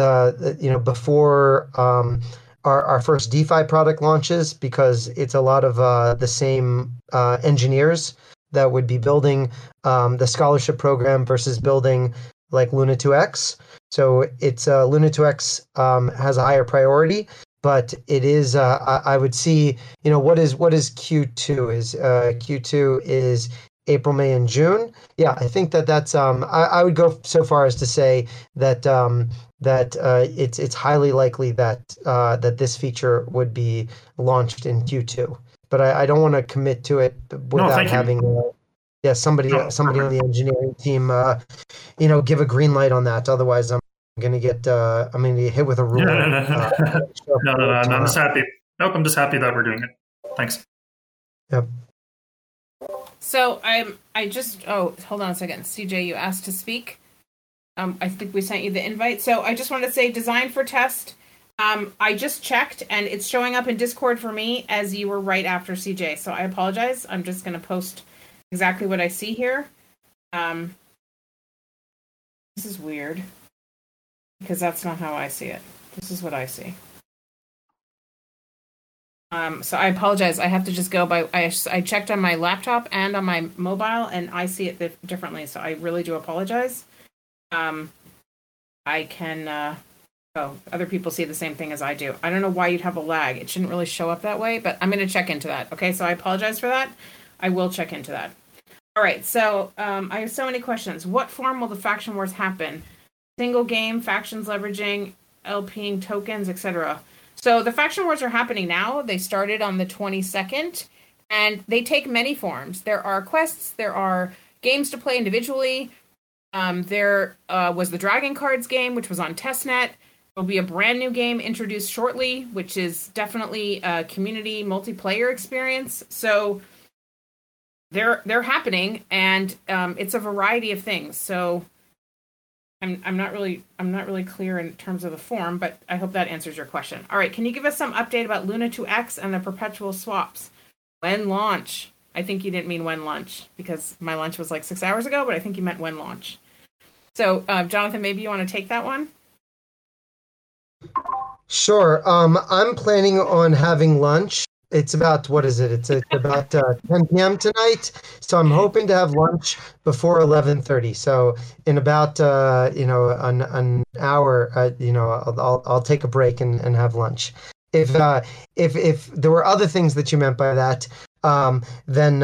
our first DeFi product launches, because it's a lot of the same engineers that would be building the scholarship program versus building like Luna 2x. So it's Luna 2x has a higher priority, but it is I would see, what is Q2 is Q2 is April, May, and June. Yeah, I think that's I would go so far as to say that it's highly likely that this feature would be launched in Q2. But I don't want to commit to it without having somebody on the engineering team give a green light on that. Otherwise, I'm going to get hit with a ruler. No, I'm just happy. Nope, I'm just happy that we're doing it. Thanks. Yep. So hold on a second. CJ, you asked to speak. I think we sent you the invite. So I just want to say design for test. I just checked and it's showing up in Discord for me as you were right after CJ. So I apologize. I'm just going to post exactly what I see here. This is weird because that's not how I see it. This is what I see. So I apologize. I have to just go by. I checked on my laptop and on my mobile, and I see it differently. So I really do apologize. I can. Other people see the same thing as I do. I don't know why you'd have a lag. It shouldn't really show up that way, but I'm going to check into that. Okay, so I apologize for that. I will check into that. All right. So I have so many questions. What form will the faction wars happen? Single game, factions leveraging, LPing tokens, etc. So the faction wars are happening now. They started on the 22nd, and they take many forms. There are quests. There are games to play individually. There was the Dragon Cards game, which was on testnet. There'll be a brand new game introduced shortly, which is definitely a community multiplayer experience. So they're happening, and it's a variety of things. So I'm not really clear in terms of the form, but I hope that answers your question. All right, can you give us some update about Luna 2x and the perpetual swaps? When launch. I think you didn't mean when lunch, because my lunch was like 6 hours ago, but I think you meant when launch. So, Jonathan, maybe you want to take that one? Sure. I'm planning on having lunch. It's about, what is it? It's about 10 p.m. tonight. So I'm hoping to have lunch before 11:30. So in about an hour, I'll take a break and have lunch. If there were other things that you meant by that, then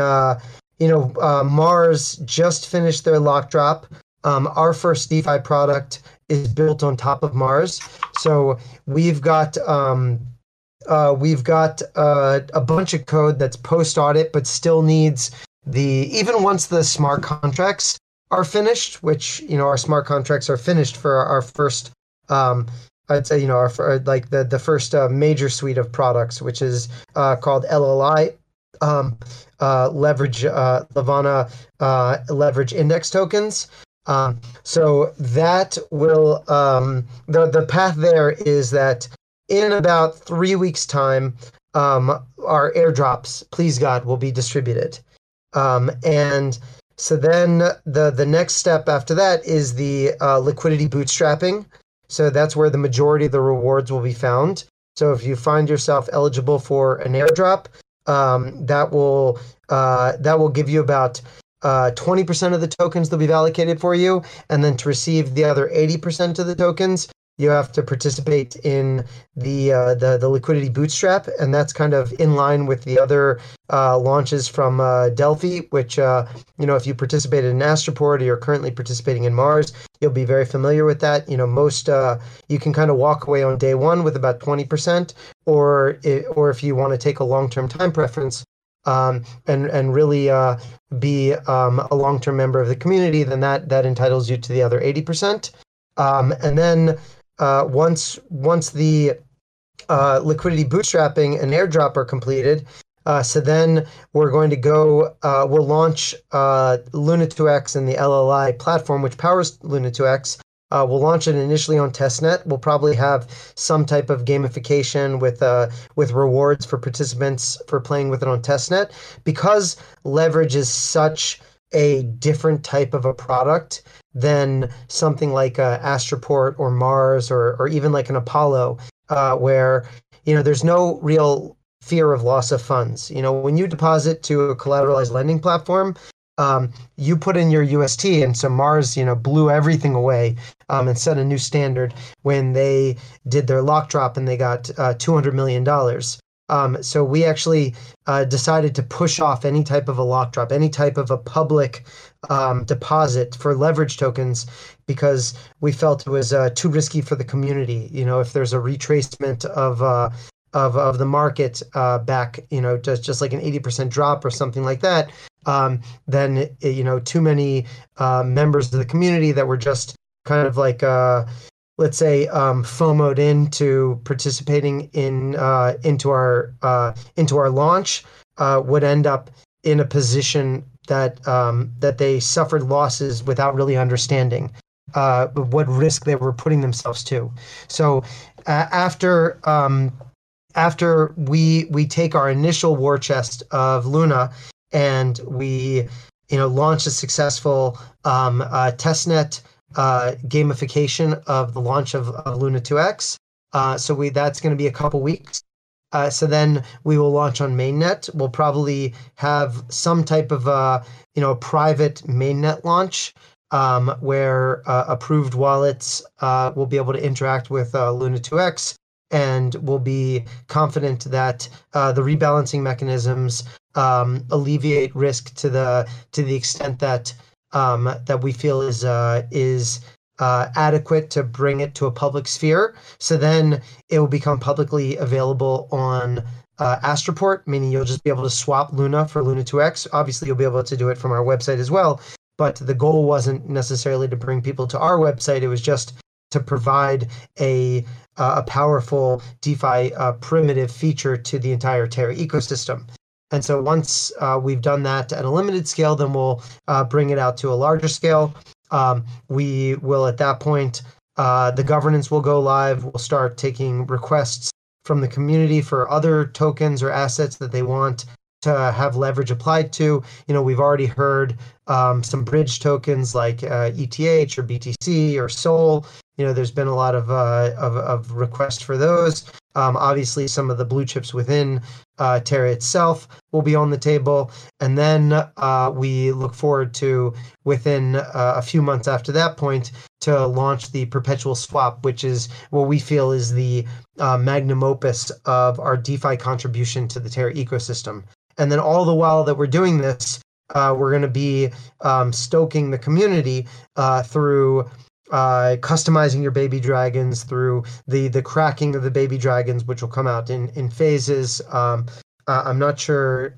Mars just finished their lock drop. Our first DeFi product is built on top of Mars. So we've got a bunch of code that's post audit, but still needs even once the smart contracts are finished, which our smart contracts are finished for our first I'd say the first major suite of products, which is called LLI. Leverage Levana leverage index tokens. So that will the path there is that in about 3 weeks' time, our airdrops, please God, will be distributed. And so then the next step after that is the liquidity bootstrapping. So that's where the majority of the rewards will be found. So if you find yourself eligible for an airdrop, that will give you about 20% of the tokens that'll be allocated for you, and then to receive the other 80% of the tokens, you have to participate in the liquidity bootstrap, and that's kind of in line with the other launches from Delphi, which if you participated in Astroport or you're currently participating in Mars, you'll be very familiar with that. Most you can kind of walk away on day one with about 20%, or if you want to take a long-term time preference and really be a long-term member of the community, then that entitles you to the other 80%. And then once the liquidity bootstrapping and airdrop are completed, so then we're going to go, we'll launch Luna2X and the LLI platform, which powers Luna2X. We'll launch it initially on testnet. We'll probably have some type of gamification with rewards for participants for playing with it on testnet. Because leverage is such a different type of a product than something like Astroport or Mars or even like an Apollo, where there's no real fear of loss of funds. When you deposit to a collateralized lending platform, you put in your UST, and so Mars, blew everything away and set a new standard when they did their lock drop and they got $200 million. So we actually decided to push off any type of a lock drop, any type of a public deposit for leverage tokens, because we felt it was too risky for the community. If there's a retracement of the market back, just like an 80% drop or something like that, then too many members of the community that were just kind of like let's say FOMO'd into participating into our launch would end up in a position that they suffered losses without really understanding what risk they were putting themselves to. So after we take our initial war chest of Luna and we launch a successful testnet gamification of the launch of Luna2X. So that's going to be a couple weeks. So then we will launch on mainnet. We'll probably have some type of private mainnet launch where approved wallets will be able to interact with Luna2X, and we'll be confident that the rebalancing mechanisms alleviate risk to the extent that that we feel is adequate to bring it to a public sphere. So then it will become publicly available on Astroport, meaning you'll just be able to swap Luna for Luna2X. Obviously, you'll be able to do it from our website as well, but the goal wasn't necessarily to bring people to our website. It was just to provide a powerful DeFi primitive feature to the entire Terra ecosystem. And so once we've done that at a limited scale, then we'll bring it out to a larger scale. We will, at that point, the governance will go live. We'll start taking requests from the community for other tokens or assets that they want. to have leverage applied to. We've already heard some bridge tokens like ETH or BTC or Sol. There's been a lot of requests for those. Obviously, some of the blue chips within Terra itself will be on the table. And then we look forward to, within a few months after that point, to launch the perpetual swap, which is what we feel is the magnum opus of our DeFi contribution to the Terra ecosystem. And then all the while that we're doing this, we're going to be stoking the community through customizing your baby dragons, through the cracking of the baby dragons, which will come out in phases. I'm not sure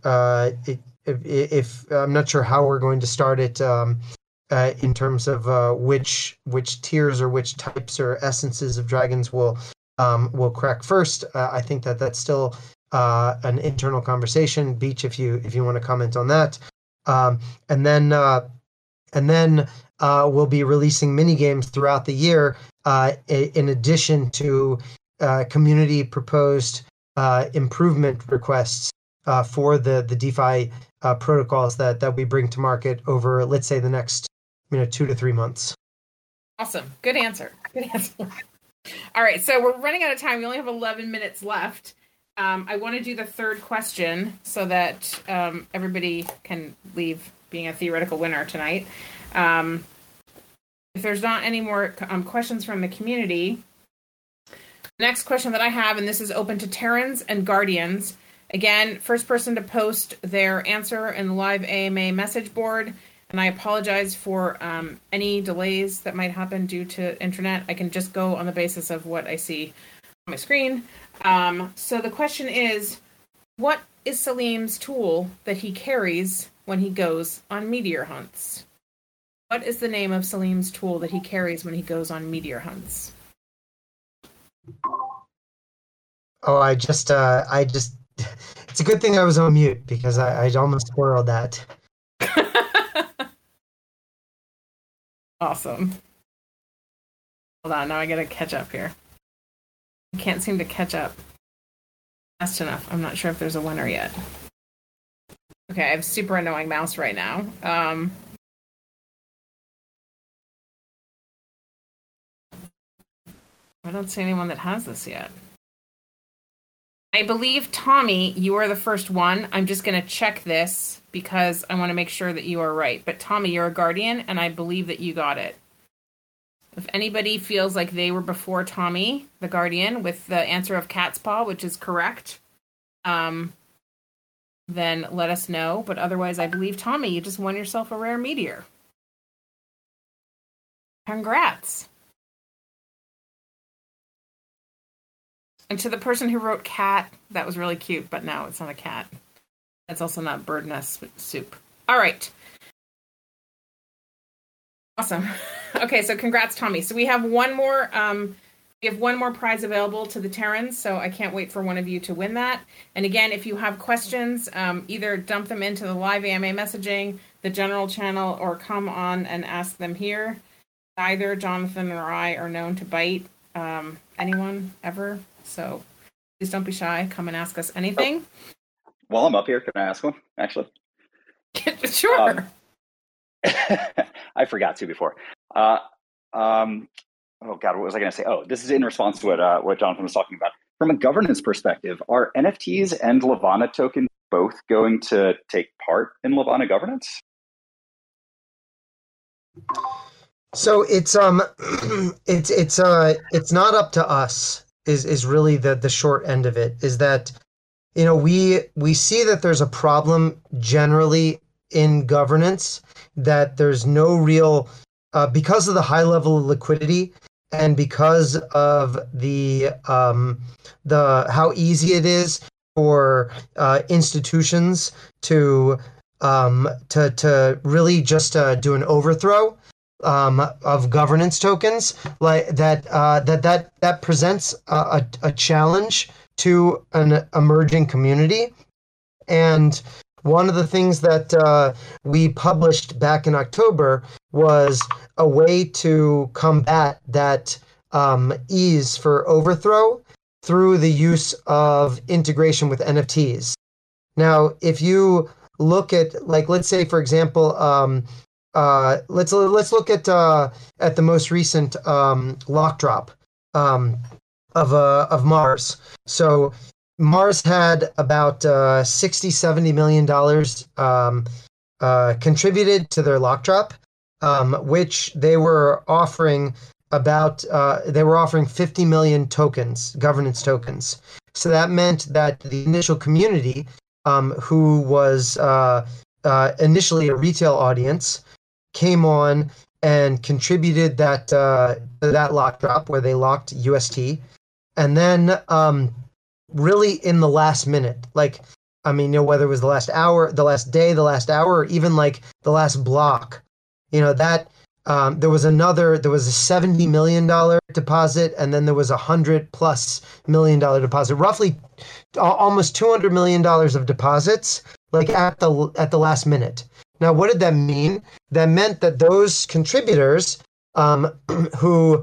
if I'm not sure how we're going to start it in terms of which tiers or which types or essences of dragons will crack first. I think that's still an internal conversation. Beach, if you want to comment on that, and then we'll be releasing mini games throughout the year, in addition to community proposed improvement requests for the DeFi protocols that we bring to market over, let's say, the next 2 to 3 months. Awesome. Good answer. All right, so we're running out of time. We only have 11 minutes left. I want to do the third question so that everybody can leave being a theoretical winner tonight. If there's not any more questions from the community, the next question that I have, and this is open to Terrans and Guardians. Again, first person to post their answer in the live AMA message board. And I apologize for any delays that might happen due to internet. I can just go on the basis of what I see on my screen. So the question is, what is Salim's tool that he carries when he goes on meteor hunts? What is the name of Salim's tool that he carries when he goes on meteor hunts? Oh, I just, it's a good thing I was on mute because I almost spoiled that. Awesome. Hold on, now I gotta catch up here. I can't seem to catch up fast enough. I'm not sure if there's a winner yet. Okay, I have super annoying mouse right now. I don't see anyone that has this yet. I believe, Tommy, you are the first one. I'm just going to check this because I want to make sure that you are right. But Tommy, you're a Guardian, and I believe that you got it. If anybody feels like they were before Tommy, the Guardian, with the answer of Cat's Paw, which is correct, then let us know. But otherwise, I believe, Tommy, you just won yourself a rare meteor. Congrats. And to the person who wrote cat, that was really cute, but no, it's not a cat. That's also not bird nest soup. All right. Awesome. Okay, so congrats, Tommy. So we have one more prize available to the Terrans, so I can't wait for one of you to win that. And again, if you have questions, either dump them into the live AMA messaging, the general channel, or come on and ask them here. Neither Jonathan or I are known to bite anyone ever. So please don't be shy. Come and ask us anything. While I'm up here, can I ask one, actually? Sure. I forgot to before. Oh, God, what was I going to say? Oh, this is in response to what Jonathan was talking about. From a governance perspective, are NFTs and Levana tokens both going to take part in Levana governance? So it's not up to us. Is really the short end of it. Is that we see that there's a problem generally in governance, that there's no real because of the high level of liquidity and because of the how easy it is for institutions to really just do an overthrow of governance tokens, like that presents a challenge to an emerging community. And one of the things that we published back in October was a way to combat that ease for overthrow through the use of integration with NFTs. Now, if you look at, like, let's say, for example, let's look at the most recent lock drop of Mars. So Mars had about $60-70 million contributed to their lock drop, which they were offering 50 million tokens, governance tokens. So that meant that the initial community, who was initially a retail audience, came on and contributed that lock drop where they locked UST, and then really in the last minute, like, I mean, whether it was the last hour, the last day, the last hour, or even like the last block, that there was a $70 million deposit, and then there was $100+ million deposit, roughly almost $200 million of deposits, like at the last minute. Now, what did that mean? That meant that those contributors, who,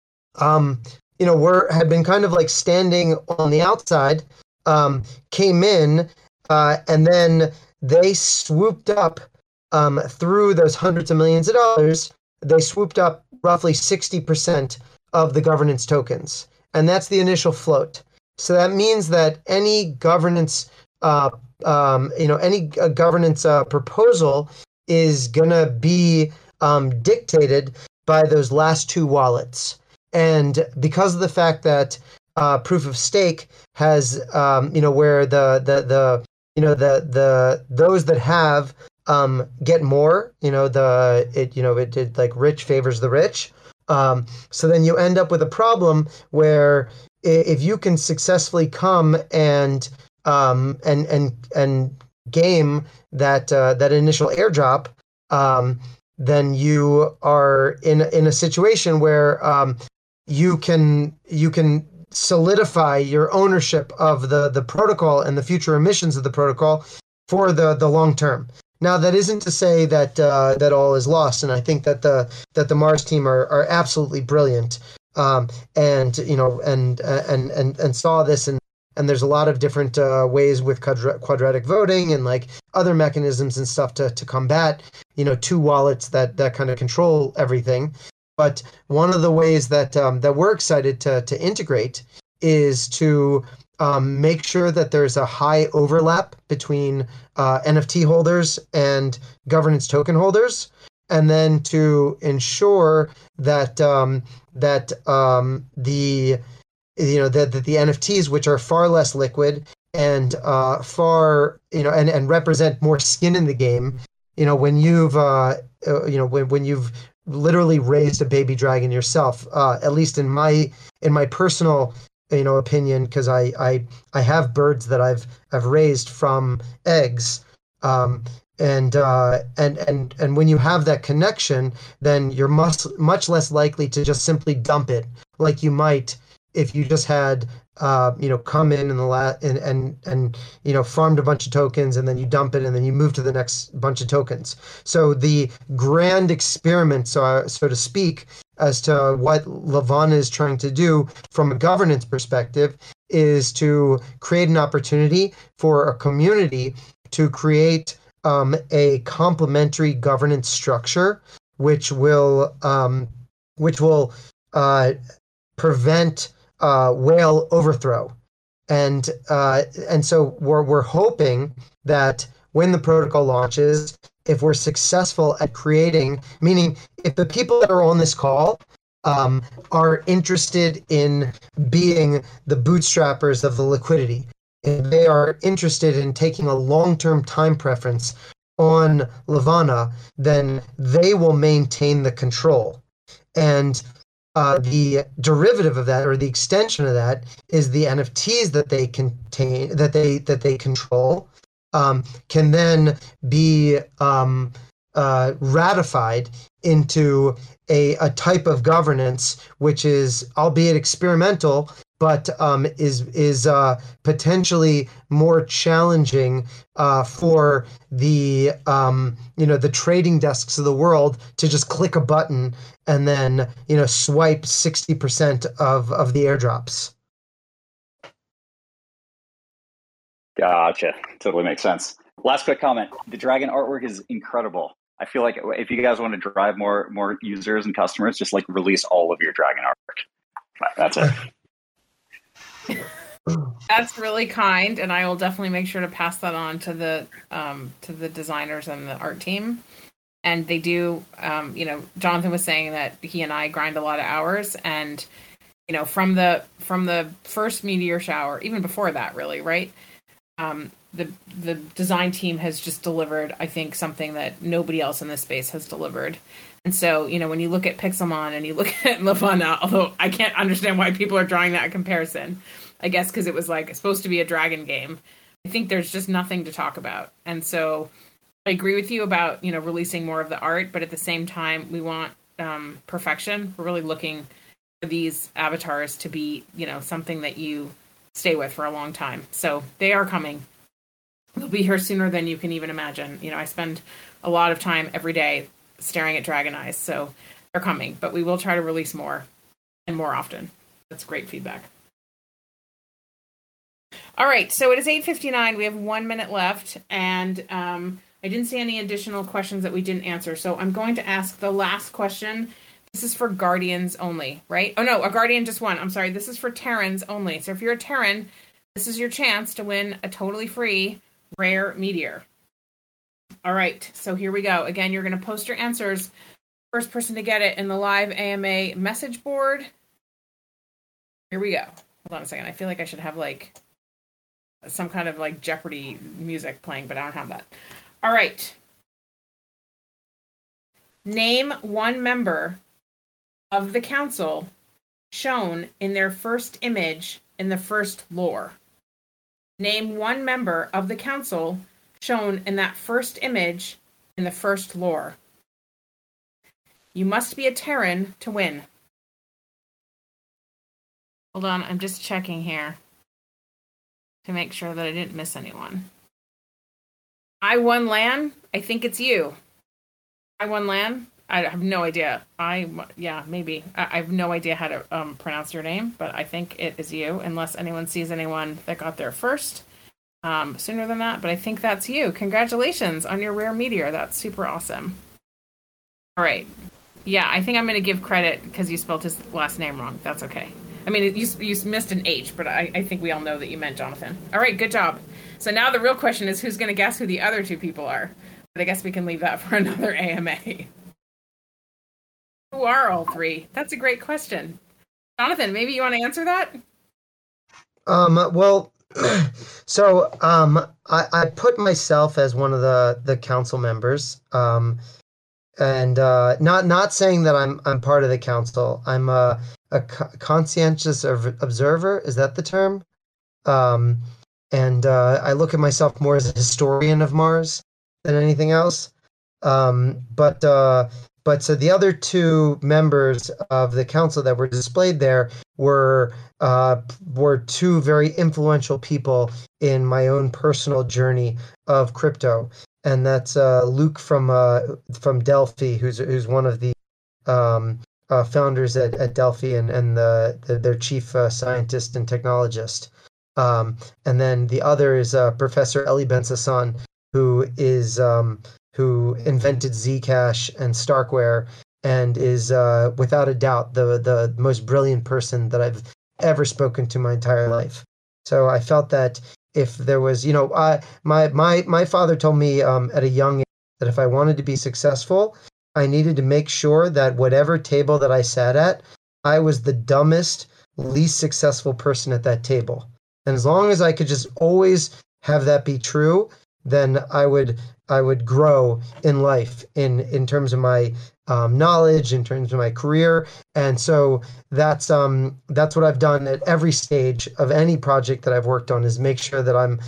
had been kind of like standing on the outside, came in, and then they swooped up through those hundreds of millions of dollars. They swooped up roughly 60% of the governance tokens, and that's the initial float. So that means that any governance, governance proposal is gonna be dictated by those last two wallets. And because of the fact that proof of stake has, where those that have get more, it did like rich favors the rich. So then you end up with a problem where if you can successfully come and game that initial airdrop, then you are in a situation where you can solidify your ownership of the protocol and the future emissions of the protocol for the long term. Now, that isn't to say that that all is lost, and I think that the Mars team are absolutely brilliant, and saw this, and there's a lot of different ways with quadratic voting and like other mechanisms and stuff to combat two wallets that kind of control everything. But one of the ways that we're excited to integrate is to make sure that there's a high overlap between NFT holders and governance token holders, and then to ensure that the NFTs, which are far less liquid and far and represent more skin in the game, when you've when you've literally raised a baby dragon yourself, at least in my personal opinion, because I have birds that I've raised from eggs, and when you have that connection, then you're much less likely to just simply dump it like you might if you just had come in and farmed a bunch of tokens, and then you dump it, and then you move to the next bunch of tokens. So the grand experiment, so to speak, as to what Levana is trying to do from a governance perspective is to create an opportunity for a community to create a complementary governance structure, which will prevent whale overthrow, and so we're hoping that when the protocol launches, if we're successful at creating, meaning if the people that are on this call are interested in being the bootstrappers of the liquidity, if they are interested in taking a long-term time preference on Levana, then they will maintain the control. And the derivative of that, or the extension of that, is the NFTs that they contain, that they control, can then be ratified into a type of governance, which is, albeit experimental, but is potentially more challenging for the the trading desks of the world to just click a button and then swipe 60% of the airdrops. Gotcha. Totally makes sense. Last quick comment. The dragon artwork is incredible. I feel like if you guys want to drive more users and customers, just like release all of your dragon artwork. That's it. That's really kind, and I will definitely make sure to pass that on to the designers and the art team. And they do, Jonathan was saying that he and I grind a lot of hours, and from the first meteor shower, even before that, really, right? The design team has just delivered, I think, something that nobody else in this space has delivered. And so, when you look at Pixelmon and you look at Levana, although I can't understand why people are drawing that comparison, I guess because it was supposed to be a dragon game, I think there's just nothing to talk about. And so I agree with you about, releasing more of the art, but at the same time, we want perfection. We're really looking for these avatars to be, something that you stay with for a long time. So they are coming. They'll be here sooner than you can even imagine. I spend a lot of time every day staring at dragon eyes, so they're coming. But we will try to release more and more often. That's great feedback. All right, so it is 8:59. We have 1 minute left, and I didn't see any additional questions that we didn't answer. So I'm going to ask the last question. This is for Guardians only, right? Oh, no, a Guardian just won. I'm sorry. This is for Terrans only. So if you're a Terran, this is your chance to win a totally free rare meteor. All right, so here we go. Again, you're going to post your answers. First person to get it in the live AMA message board. Here we go. Hold on a second. I feel like I should have some kind of Jeopardy music playing, but I don't have that. All right. Name one member of the council shown in their first image in the first lore. Name one member of the council shown in that first image in the first lore. You must be a Terran to win. Hold on, I'm just checking here to make sure that I didn't miss anyone. I Won Lan, I think it's you. I Won Lan? I have no idea. Maybe. I have no idea how to pronounce your name, but I think it is you, unless anyone sees anyone that got there first sooner than that. But I think that's you. Congratulations on your rare meteor. That's super awesome. All right. Yeah, I think I'm going to give credit because you spelled his last name wrong. That's okay. I mean, you missed an H, but I think we all know that you meant Jonathan. All right, good job. So now the real question is who's going to guess who the other two people are? But I guess we can leave that for another AMA. Who are all three? That's a great question. Jonathan, maybe you want to answer that? I put myself as one of the council members, and not saying that I'm part of the council. I'm a conscientious observer. Is that the term? And I look at myself more as a historian of Mars than anything else. But so the other two members of the council that were displayed there were two very influential people in my own personal journey of crypto, and that's Luke from Delphi, who's one of the founders at Delphi and their chief scientist and technologist, and then the other is Professor Eli Ben-Sasson, who invented Zcash and Starkware and is without a doubt the most brilliant person that I've ever spoken to my entire life. So I felt that if there was, my father told me at a young age that if I wanted to be successful, I needed to make sure that whatever table that I sat at, I was the dumbest, least successful person at that table. And as long as I could just always have that be true, then I would grow in life in terms of my knowledge, in terms of my career. And so that's what I've done at every stage of any project that I've worked on, is make sure that I'm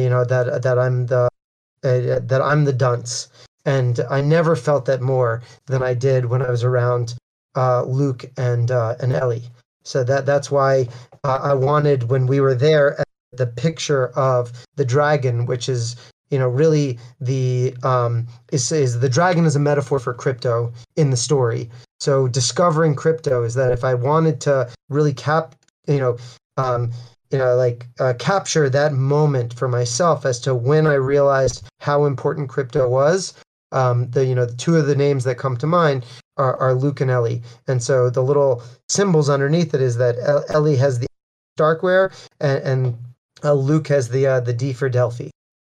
that I'm the dunce. And I never felt that more than I did when I was around Luke and Ellie. So that's why I wanted, when we were there, the picture of the dragon, which is really the is the dragon is a metaphor for crypto in the story. So discovering crypto is that if I wanted to really capture that moment for myself as to when I realized how important crypto was. The two of the names that come to mind are Luke and Ellie. And so the little symbols underneath it is that Ellie has the Darkware and Luke has the D for Delphi.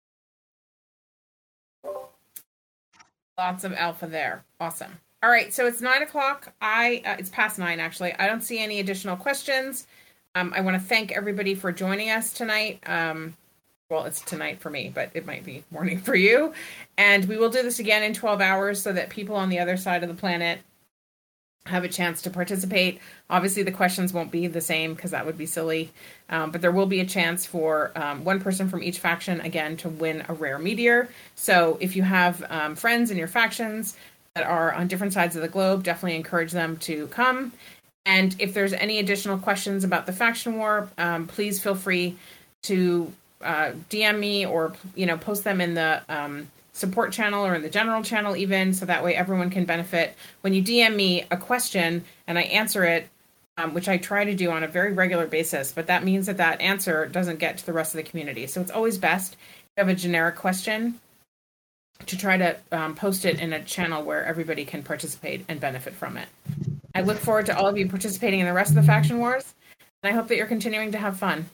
Lots of alpha there. Awesome. All right, so it's 9:00. It's past 9 actually. I don't see any additional questions. I want to thank everybody for joining us tonight. Well, it's tonight for me, but it might be morning for you. And we will do this again in 12 hours so that people on the other side of the planet have a chance to participate. Obviously, the questions won't be the same because that would be silly. But there will be a chance for one person from each faction, again, to win a rare meteor. So if you have friends in your factions that are on different sides of the globe, definitely encourage them to come. And if there's any additional questions about the faction war, please feel free to DM me or post them in the support channel or in the general channel even, so that way everyone can benefit. When you DM me a question and I answer it, which I try to do on a very regular basis, but that means that answer doesn't get to the rest of the community. So it's always best to have a generic question to try to post it in a channel where everybody can participate and benefit from it. I look forward to all of you participating in the rest of the faction wars, and I hope that you're continuing to have fun.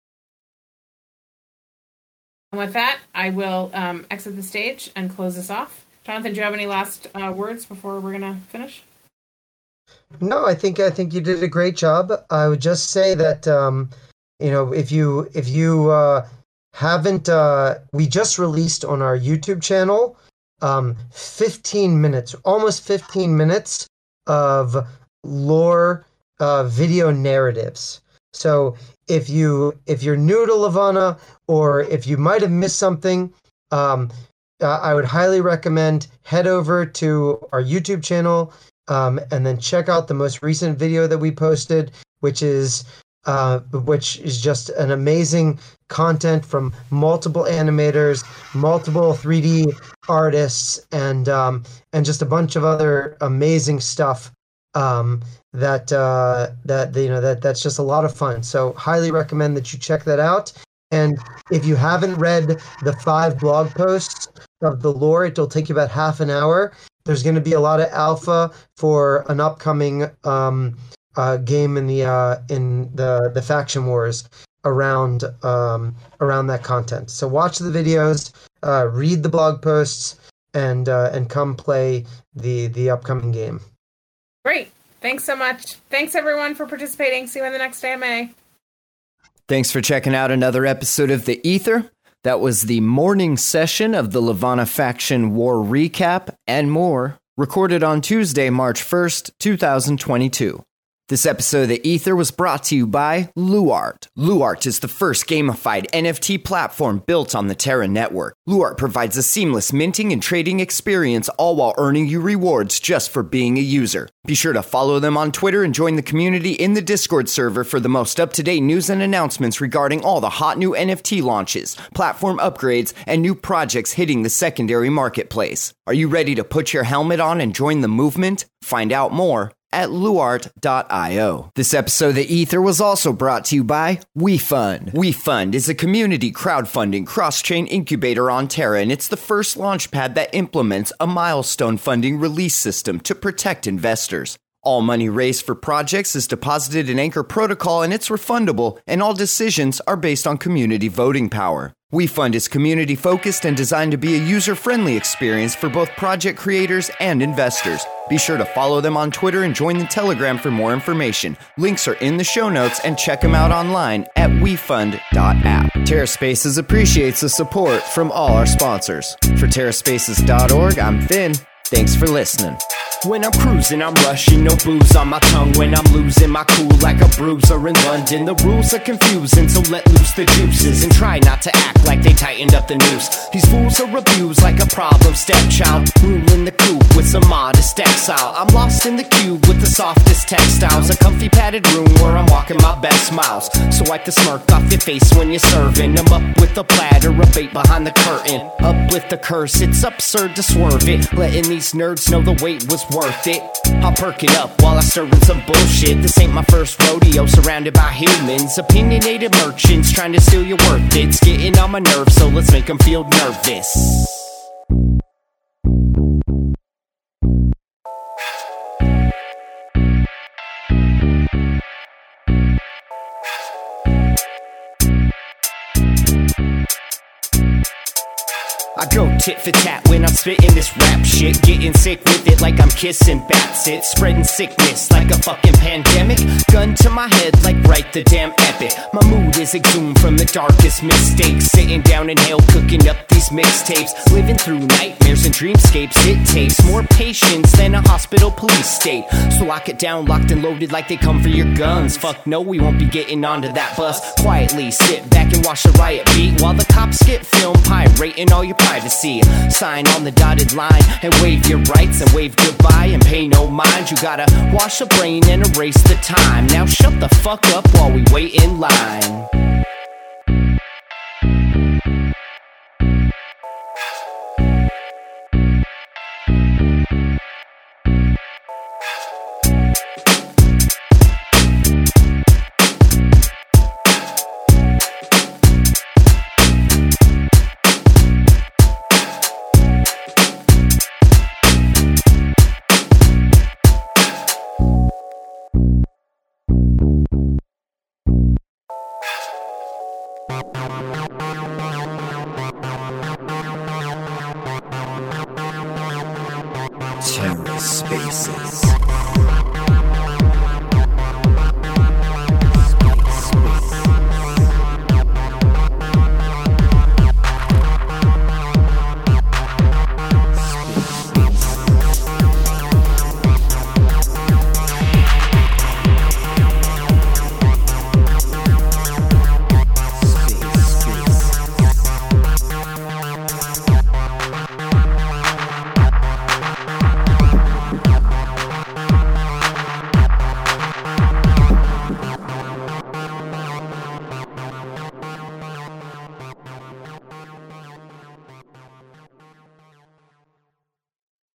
And with that, I will exit the stage and close this off. Jonathan, do you have any last words before we're going to finish? No, I think you did a great job. I would just say that if you haven't, we just released on our YouTube channel almost 15 minutes of lore video narratives. So if you're new to Levana, or if you might have missed something, I would highly recommend head over to our YouTube channel and then check out the most recent video that we posted, which is just an amazing content from multiple animators, multiple 3D artists, and just a bunch of other amazing stuff that's just a lot of fun. So highly recommend that you check that out. And if you haven't read the 5 blog posts of the lore, it'll take you about half an hour. There's going to be a lot of alpha for an upcoming game in the faction wars around that content. So watch the videos, read the blog posts, and come play the upcoming game. Great. Thanks so much. Thanks everyone for participating. See you in the next AMA. Thanks for checking out another episode of The Ether. That was the morning session of the Levana Faction War Recap and more, recorded on Tuesday, March 1st, 2022. This episode of The Ether was brought to you by Luart. Luart is the first gamified NFT platform built on the Terra network. Luart provides a seamless minting and trading experience, all while earning you rewards just for being a user. Be sure to follow them on Twitter and join the community in the Discord server for the most up-to-date news and announcements regarding all the hot new NFT launches, platform upgrades, and new projects hitting the secondary marketplace. Are you ready to put your helmet on and join the movement? Find out more at luart.io. This episode of The Ether was also brought to you by WeFund. WeFund is a community crowdfunding cross-chain incubator on Terra, and it's the first launchpad that implements a milestone funding release system to protect investors. All money raised for projects is deposited in Anchor Protocol, and it's refundable, and all decisions are based on community voting power. WeFund is community-focused and designed to be a user-friendly experience for both project creators and investors. Be sure to follow them on Twitter and join the Telegram for more information. Links are in the show notes, and check them out online at wefund.app. TerraSpaces appreciates the support from all our sponsors. For TerraSpaces.org, I'm Finn. Thanks for listening. When I'm cruising, I'm rushing, no booze on my tongue. When I'm losing my cool like a bruiser in London, the rules are confusing, so let loose the juices and try not to act like they tightened up the noose. These fools are abused like a problem stepchild, ruling the coop with some modest exile. I'm lost in the cube with the softest textiles, a comfy padded room where I'm walking my best miles. So wipe the smirk off your face when you're serving. I'm up with a platter of bait behind the curtain. Uplift the curse, it's absurd to swerve it, letting these nerds know the wait was worth it. I'll perk it up while I stir in some bullshit. This ain't my first rodeo, surrounded by humans, opinionated merchants trying to steal your worth. It's getting on my nerves, so let's make them feel nervous. I go tit for tat when I'm spitting this rap shit. Getting sick with it like I'm kissing bats. It's spreading sickness like a fucking pandemic. Gun to my head like write the damn epic. My mood is exhumed from the darkest mistakes. Sitting down in hell cooking up these mixtapes. Living through nightmares and dreamscapes. It takes more patience than a hospital police state. So lock it down, locked and loaded like they come for your guns. Fuck no, we won't be getting onto that bus. Quietly sit back and watch the riot beat while the cops get filmed pirating all your privacy. Sign on the dotted line and waive your rights and wave goodbye and pay no mind. You gotta wash the brain and erase the time. Now shut the fuck up while we wait in line. TerraSpaces.